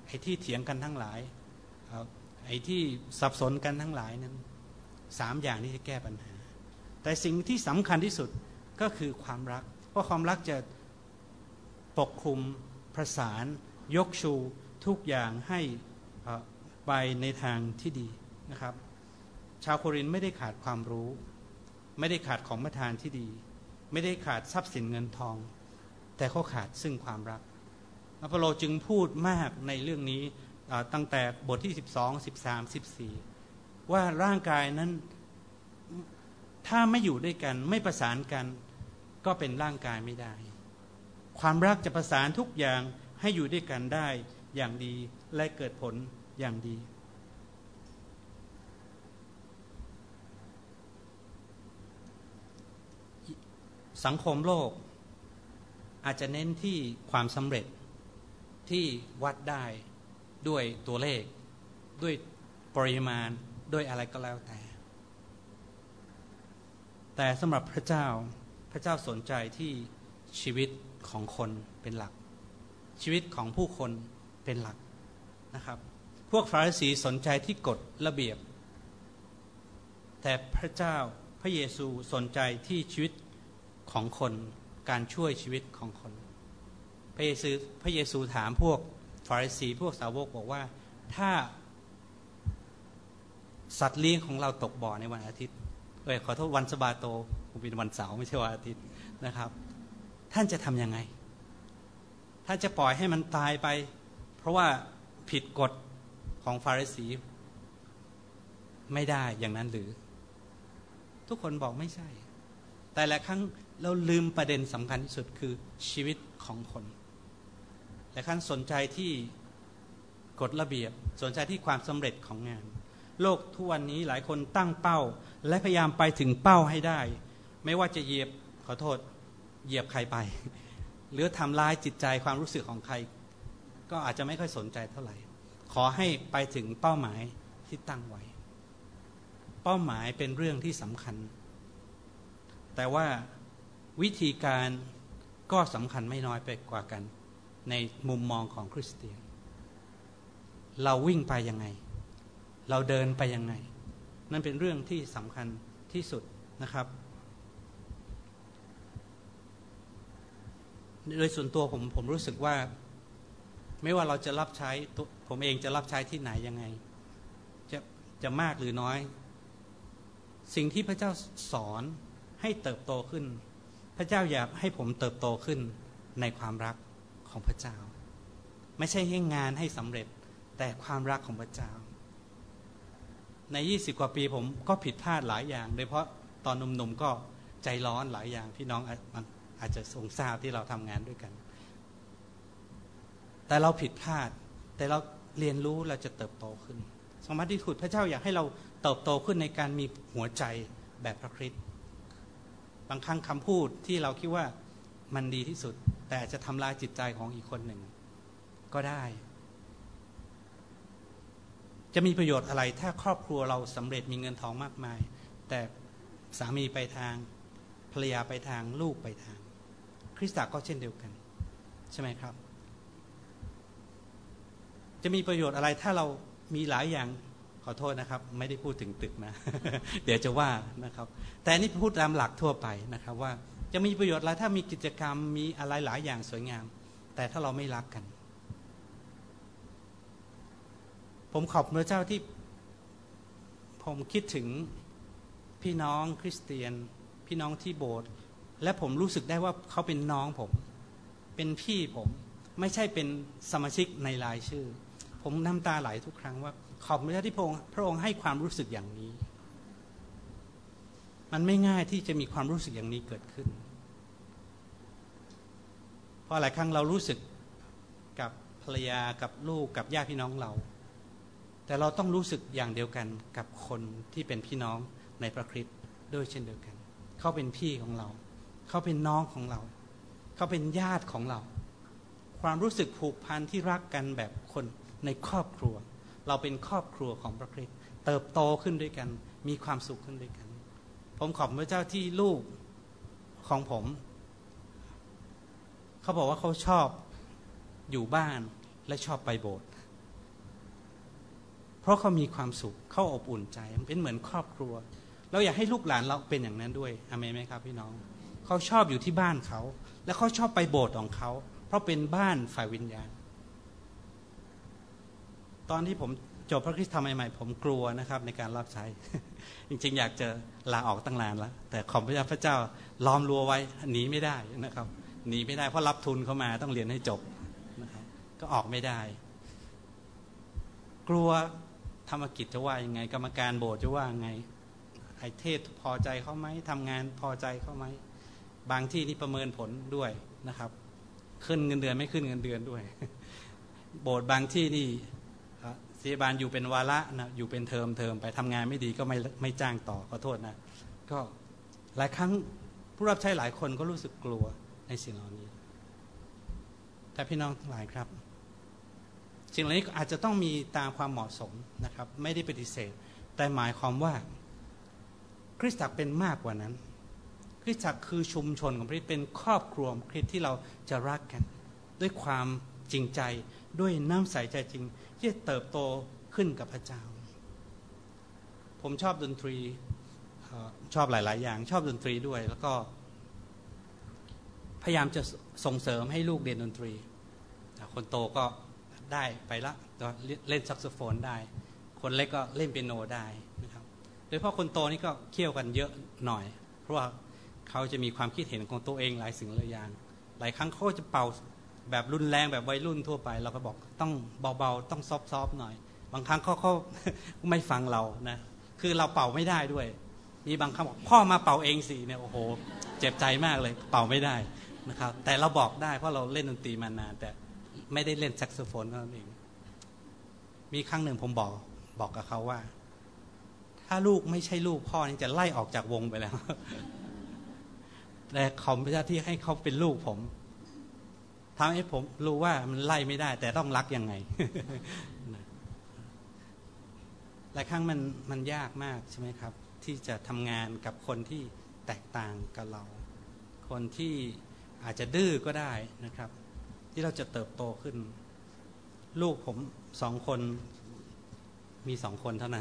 ไอ้ที่เถียงกันทั้งหลายไอ้ที่สับสนกันทั้งหลายนั้น3อย่างนี้จะแก้ปัญหาแต่สิ่งที่สำคัญที่สุดก็คือความรักเพราะความรักจะปกคลุมประสานยกชูทุกอย่างให้ไปในทางที่ดีนะครับชาวโครินธ์ไม่ได้ขาดความรู้ไม่ได้ขาดของประทานที่ดีไม่ได้ขาดทรัพย์สินเงินทองแต่เขาขาดซึ่งความรักอพอลโลจึงพูดมากในเรื่องนี้ตั้งแต่บทที่12 13 14ว่าร่างกายนั้นถ้าไม่อยู่ด้วยกันไม่ประสานกันก็เป็นร่างกายไม่ได้ความรักจะประสานทุกอย่างให้อยู่ด้วยกันได้อย่างดีและเกิดผลอย่างดีสังคมโลกอาจจะเน้นที่ความสำเร็จที่วัดได้ด้วยตัวเลขด้วยปริมาณด้วยอะไรก็แล้วแต่สำหรับพระเจ้าสนใจที่ชีวิตของคนเป็นหลักชีวิตของผู้คนเป็นหลักนะครับพวกฟาริสีสนใจที่กฎระเบียบแต่พระเยซูสนใจที่ชีวิตของคนการช่วยชีวิตของคนพระเยซูถามพวกฟาริสีพวกสาวกบอกว่าถ้าสัตว์เลี้ยงของเราตกบ่อในวันอาทิตย์ขอโทษวันสะบาโตผมเป็นวันเสาร์ไม่ใช่วันอาทิตย์นะครับท่านจะทำยังไงท่านจะปล่อยให้มันตายไปเพราะว่าผิดกฎของฟาริสีไม่ได้อย่างนั้นหรือทุกคนบอกไม่ใช่แต่หลายครั้งเราลืมประเด็นสำคัญที่สุดคือชีวิตของคนหลายครั้งสนใจที่กฎระเบียบสนใจที่ความสำเร็จของงานโลกทุกวันนี้หลายคนตั้งเป้าและพยายามไปถึงเป้าให้ได้ไม่ว่าจะเหยียบใครไปหรือทำร้ายจิตใจความรู้สึกของใครก็อาจจะไม่ค่อยสนใจเท่าไหร่ขอให้ไปถึงเป้าหมายที่ตั้งไว้เป้าหมายเป็นเรื่องที่สำคัญแต่ว่าวิธีการก็สำคัญไม่น้อยไปกว่ากันในมุมมองของคริสเตียนเราวิ่งไปยังไงเราเดินไปยังไงนั่นเป็นเรื่องที่สำคัญที่สุดนะครับโดยส่วนตัวผมรู้สึกว่าไม่ว่าเราจะรับใช้ผมเองจะรับใช้ที่ไหนยังไงจะมากหรือน้อยสิ่งที่พระเจ้าสอนให้เติบโตขึ้นพระเจ้าอยากให้ผมเติบโตขึ้นในความรักของพระเจ้าไม่ใช่ให้งานให้สำเร็จแต่ความรักของพระเจ้าใน20 กว่าปีผมก็ผิดพลาดหลายอย่างโดยเฉพาะตอนหนุ่มๆก็ใจร้อนหลายอย่างพี่น้องอาจจะทรงทราบที่เราทำงานด้วยกันแต่เราผิดพลาดแต่เราเรียนรู้เราจะเติบโตขึ้นสมมาที่สุดพระเจ้าอยากให้เราเติบโตขึ้นในการมีหัวใจแบบพระคริสต์บางครั้งคำพูดที่เราคิดว่ามันดีที่สุดแต่จะทำลายจิตใจของอีกคนหนึ่งก็ได้จะมีประโยชน์อะไรถ้าครอบครัวเราสำเร็จมีเงินทองมากมายแต่สามีไปทางภรรยาไปทางลูกไปทางคริสตจักรก็เช่นเดียวกันใช่ไหมครับจะมีประโยชน์อะไรถ้าเรามีหลายอย่างขอโทษนะครับไม่ได้พูดถึงตึกนะ เดี๋ยวจะว่านะครับแต่นี่พูดตามหลักทั่วไปนะครับว่าจะมีประโยชน์อะไรถ้ามีกิจกรรมมีอะไรหลายอย่างสวยงามแต่ถ้าเราไม่รักกันผมขอบพระเจ้าที่ผมคิดถึงพี่น้องคริสเตียนพี่น้องที่โบสถ์และผมรู้สึกได้ว่าเขาเป็นน้องผมเป็นพี่ผมไม่ใช่เป็นสมาชิกในรายชื่อผมน้ำตาไหลทุกครั้งว่าขอบพระเจ้าที่พระองค์ให้ความรู้สึกอย่างนี้มันไม่ง่ายที่จะมีความรู้สึกอย่างนี้เกิดขึ้นเพราะหลายครั้งเรารู้สึกกับภรรยากับลูกกับญาติพี่น้องเราแต่เราต้องรู้สึกอย่างเดียวกันกับคนที่เป็นพี่น้องในพระคริสต์ด้วยเช่นเดียวกันเขาเป็นพี่ของเราเขาเป็นน้องของเราเขาเป็นญาติของเราความรู้สึกผูกพันที่รักกันแบบคนในครอบครัวเราเป็นครอบครัวของพระคริสต์เติบโตขึ้นด้วยกันมีความสุขขึ้นด้วยกันผมขอบพระเจ้าที่ลูกของผมเขาบอกว่าเขาชอบอยู่บ้านและชอบไปโบสถ์เพราะเขามีความสุขเขาอบอุ่นใจมันเป็นเหมือนครอบครัวเราอยากให้ลูกหลานเราเป็นอย่างนั้นด้วยอาเมนไหมครับพี่น้องเขาชอบอยู่ที่บ้านเขาและเขาชอบไปโบสถ์ของเขาเพราะเป็นบ้านฝ่ายวิญญาณตอนที่ผมจบพระคริสตธรรมใหม่ๆผมกลัวนะครับในการรับใช้ จริงๆอยากจะลาออกตั้งนานแล้วแต่ขอบพระเจ้าล้อมรั้วไว้หนีไม่ได้นะครับหนีไม่ได้เพราะรับทุนเข้ามาต้องเรียนให้จบนะครับก็ออกไม่ได้กลัวธรรมกิจจะว่ายังไงกรรมการโบสถ์จะว่ายังไงไอเทศพอใจเขาไหมทำงานพอใจเขาไหมบางที่นี่ประเมินผลด้วยนะครับขึ้นเงินเดือนไม่ขึ้นเงินเดือนด้วย โบสถ์บางที่นี่ศิษยาบาลอยู่เป็นวาระนะอยู่เป็นเทอมไปทำงานไม่ดีก็ไม่จ้างต่อขอโทษนะก็หลายครั้งผู้รับใช้หลายคนก็รู้สึกกลัวในสิ่งเหล่านี้แต่พี่น้องทั้งหลายครับสิ่งเหล่านี้อาจจะต้องมีตามความเหมาะสมนะครับไม่ได้ปฏิเสธแต่หมายความว่าคริสตจักรเป็นมากกว่านั้นคริสตจักรคือชุมชนของคริสต์เป็นครอบครัวคริสต์ที่เราจะรักกันด้วยความจริงใจด้วยน้ำใสใจจริงที่จะเติบโตขึ้นกับพระเจ้าผมชอบดนตรีชอบหลายๆอย่างชอบดนตรีด้วยแล้วก็พยายามจะส่งเสริมให้ลูกเรียนดนตรีคนโตก็ได้ไปละเล่นแซกโซโฟนได้คนเล็กก็เล่นเปียโนได้นะครับโดยเฉพาะคนโตนี่ก็เคี่ยวกันเยอะหน่อยเพราะว่าเขาจะมีความคิดเห็นของตัวเองหลายสิ่งหลายอย่างหลายครั้งเขาจะเป่าแบบรุนแรงแบบวัยรุ่นทั่วไปเราก็บอกต้องเบาๆต้องซอฟๆหน่อยบางครั้งเขาไม่ฟังเรานะคือเราเป่าไม่ได้ด้วยมีบางครั้งบอกพ่อมาเป่าเองสิเนี่ยโอ้โหเจ็บใจมากเลยเป่าไม่ได้นะครับแต่เราบอกได้เพราะเราเล่นดนตรีมานานแต่ไม่ได้เล่นแซกโซโฟนเท่านั้นเองมีครั้งหนึ่งผมบอกกับเขาว่าถ้าลูกไม่ใช่ลูกพ่อนี่จะไล่ออกจากวงไปแล้วแต่ขอบพระเจ้าที่ให้เขาเป็นลูกผมทำให้ผมรู้ว่ามันไล่ไม่ได้แต่ต้องรักยังไง หลายครั้งมันยากมากใช่ไหมครับที่จะทำงานกับคนที่แตกต่างกับเราคนที่อาจจะดื้อก็ได้นะครับที่เราจะเติบโตขึ้นลูกผม2 คนมี2 คนเท่านั้น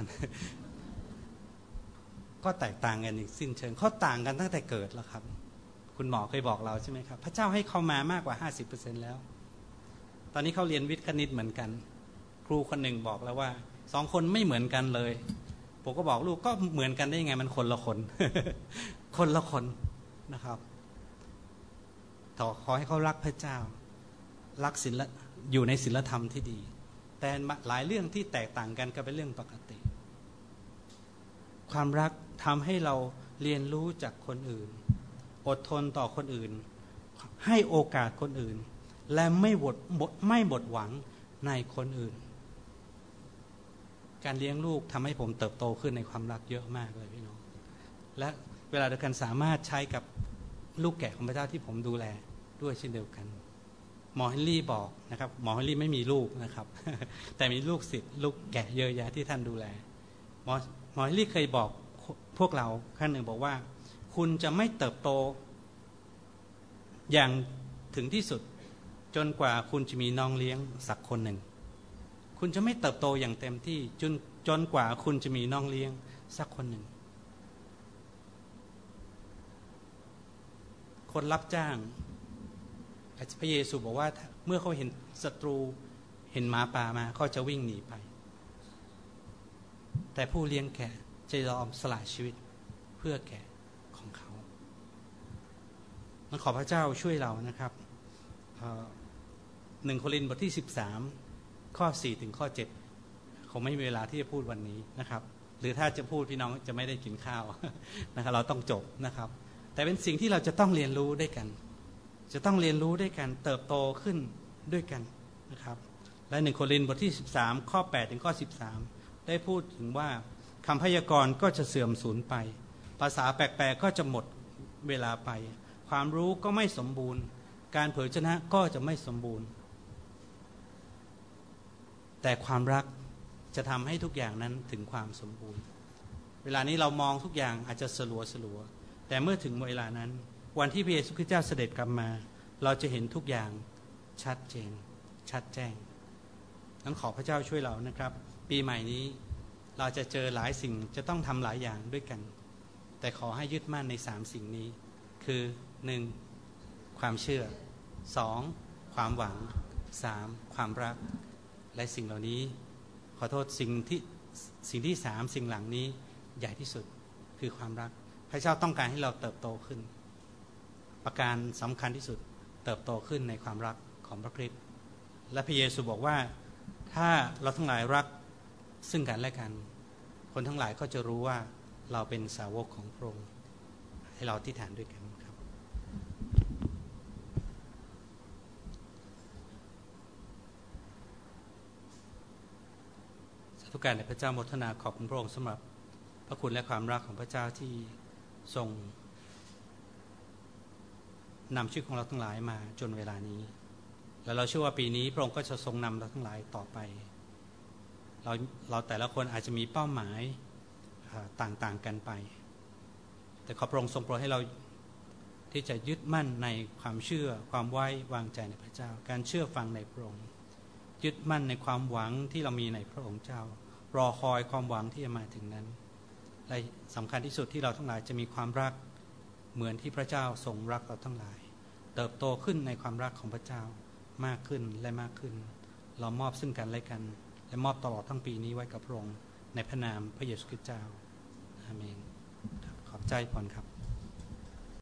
ก็แตกต่างกันอีกสิ้นเชิงเขาต่างกันตั้งแต่เกิดแล้วครับคุณหมอเคยบอกเราใช่ไหมครับพระเจ้าให้เขามามากกว่า 50% แล้วตอนนี้เขาเรียนวิทย์คณิตเหมือนกันครูคนหนึ่งบอกแล้วว่า2 คนไม่เหมือนกันเลยผมก็บอกลูกก็เหมือนกันได้ยังไงมันคนละคน คนละคนนะครับขอให้เขารักพระเจ้ารักศีลอยู่ในศีลธรรมที่ดีแต่หลายเรื่องที่แตกต่างกันก็เป็นเรื่องปกติความรักทำให้เราเรียนรู้จากคนอื่นอดทนต่อคนอื่นให้โอกาสคนอื่นและไม่หมดหวังในคนอื่นการเลี้ยงลูกทำให้ผมเติบโตขึ้นในความรักเยอะมากเลยพี่น้องและเวลาเดียวกันสามารถใช้กับลูกแกะของพระเจ้าที่ผมดูแลด้วยเช่นเดียวกันหมอเฮนรี่บอกนะครับหมอเฮนรี่ไม่มีลูกนะครับ แต่มีลูกศิษย์ลูกแกะเยอะแยะที่ท่านดูแลหมอเฮนรี่เคยบอกพวกเราครั้งหนึ่งบอกว่าคุณจะไม่เติบโตอย่างถึงที่สุดจนกว่าคุณจะมีน้องเลี้ยงสักคนหนึ่งคุณจะไม่เติบโตอย่างเต็มที่จนกว่าคุณจะมีน้องเลี้ยงสักคนหนึ่งคนรับจ้างพระเยซูบอกว่าเมื่อเขาเห็นศัตรูเห็นหมาป่ามาเขาจะวิ่งหนีไปแต่ผู้เลี้ยงแกะจะยอมสละชีวิตเพื่อแกะของเขาขอพระเจ้าช่วยเรานะครับ1 โครินธ์บทที่13ข้อ4ถึงข้อ7คงไม่มีเวลาที่จะพูดวันนี้นะครับหรือถ้าจะพูดพี่น้องจะไม่ได้กินข้าว นะครับเราต้องจบนะครับแต่เป็นสิ่งที่เราจะต้องเรียนรู้ด้วยกันจะต้องเรียนรู้ด้วยกันเติบโตขึ้นด้วยกันนะครับและ1 โครินธ์บทที่13ข้อ8ถึงข้อ13ได้พูดถึงว่าคำพยากรณ์ก็จะเสื่อมสูญไปภาษาแปลกๆก็จะหมดเวลาไปความรู้ก็ไม่สมบูรณ์การเผยชนะก็จะไม่สมบูรณ์แต่ความรักจะทำให้ทุกอย่างนั้นถึงความสมบูรณ์เวลานี้เรามองทุกอย่างอาจจะสลัวแต่เมื่อถึงเวลานั้นวันที่พระเยซูคริสต์เจ้าเสด็จกลับมาเราจะเห็นทุกอย่างชัดเจนชัดแจ้งนั้นขอพระเจ้าช่วยเรานะครับปีใหม่นี้เราจะเจอหลายสิ่งจะต้องทำหลายอย่างด้วยกันแต่ขอให้ยึดมั่นใน3สิ่งนี้คือ 1. ความเชื่อ 2. ความหวัง 3. ความรักและสิ่งเหล่านี้ขอโทษสิ่งที่3สิ่งหลังนี้ใหญ่ที่สุดคือความรักพระเจ้าต้องการให้เราเติบโตขึ้นประการสำคัญที่สุดเติบโตขึ้นในความรักของพระคริสต์และพระเยซูบอกว่าถ้าเราทั้งหลายรักซึ่งกันและกันคนทั้งหลายก็จะรู้ว่าเราเป็นสาวกของพระองค์ให้เราอธิษฐานด้วยกันครับสาธุการแด่พระเจ้าโมทนาขอบคุณพระองค์สำหรับพระคุณและความรักของพระเจ้าที่ทรงนำชีวิตของเราทั้งหลายมาจนเวลานี้และเราเชื่อว่าปีนี้พระองค์ก็จะทรงนำเราทั้งหลายต่อไปเราแต่ละคนอาจจะมีเป้าหมายต่างๆกันไปแต่ขอพระองค์ทรงโปรดให้เราที่จะยึดมั่นในความเชื่อความไว้วางใจในพระเจ้าการเชื่อฟังในพระองค์ยึดมั่นในความหวังที่เรามีในพระองค์เจ้ารอคอยความหวังที่จะมาถึงนั้นและสำคัญที่สุดที่เราทั้งหลายจะมีความรักเหมือนที่พระเจ้าทรงรักเราทั้งหลายเติบโตขึ้นในความรักของพระเจ้ามากขึ้นและมากขึ้นเรามอบซึ่งกันและกันและมอบตลอดทั้งปีนี้ไว้กับพระองค์ในพระนามพระเยซูคริสต์เจ้าอาเมนขอบใจพรครับ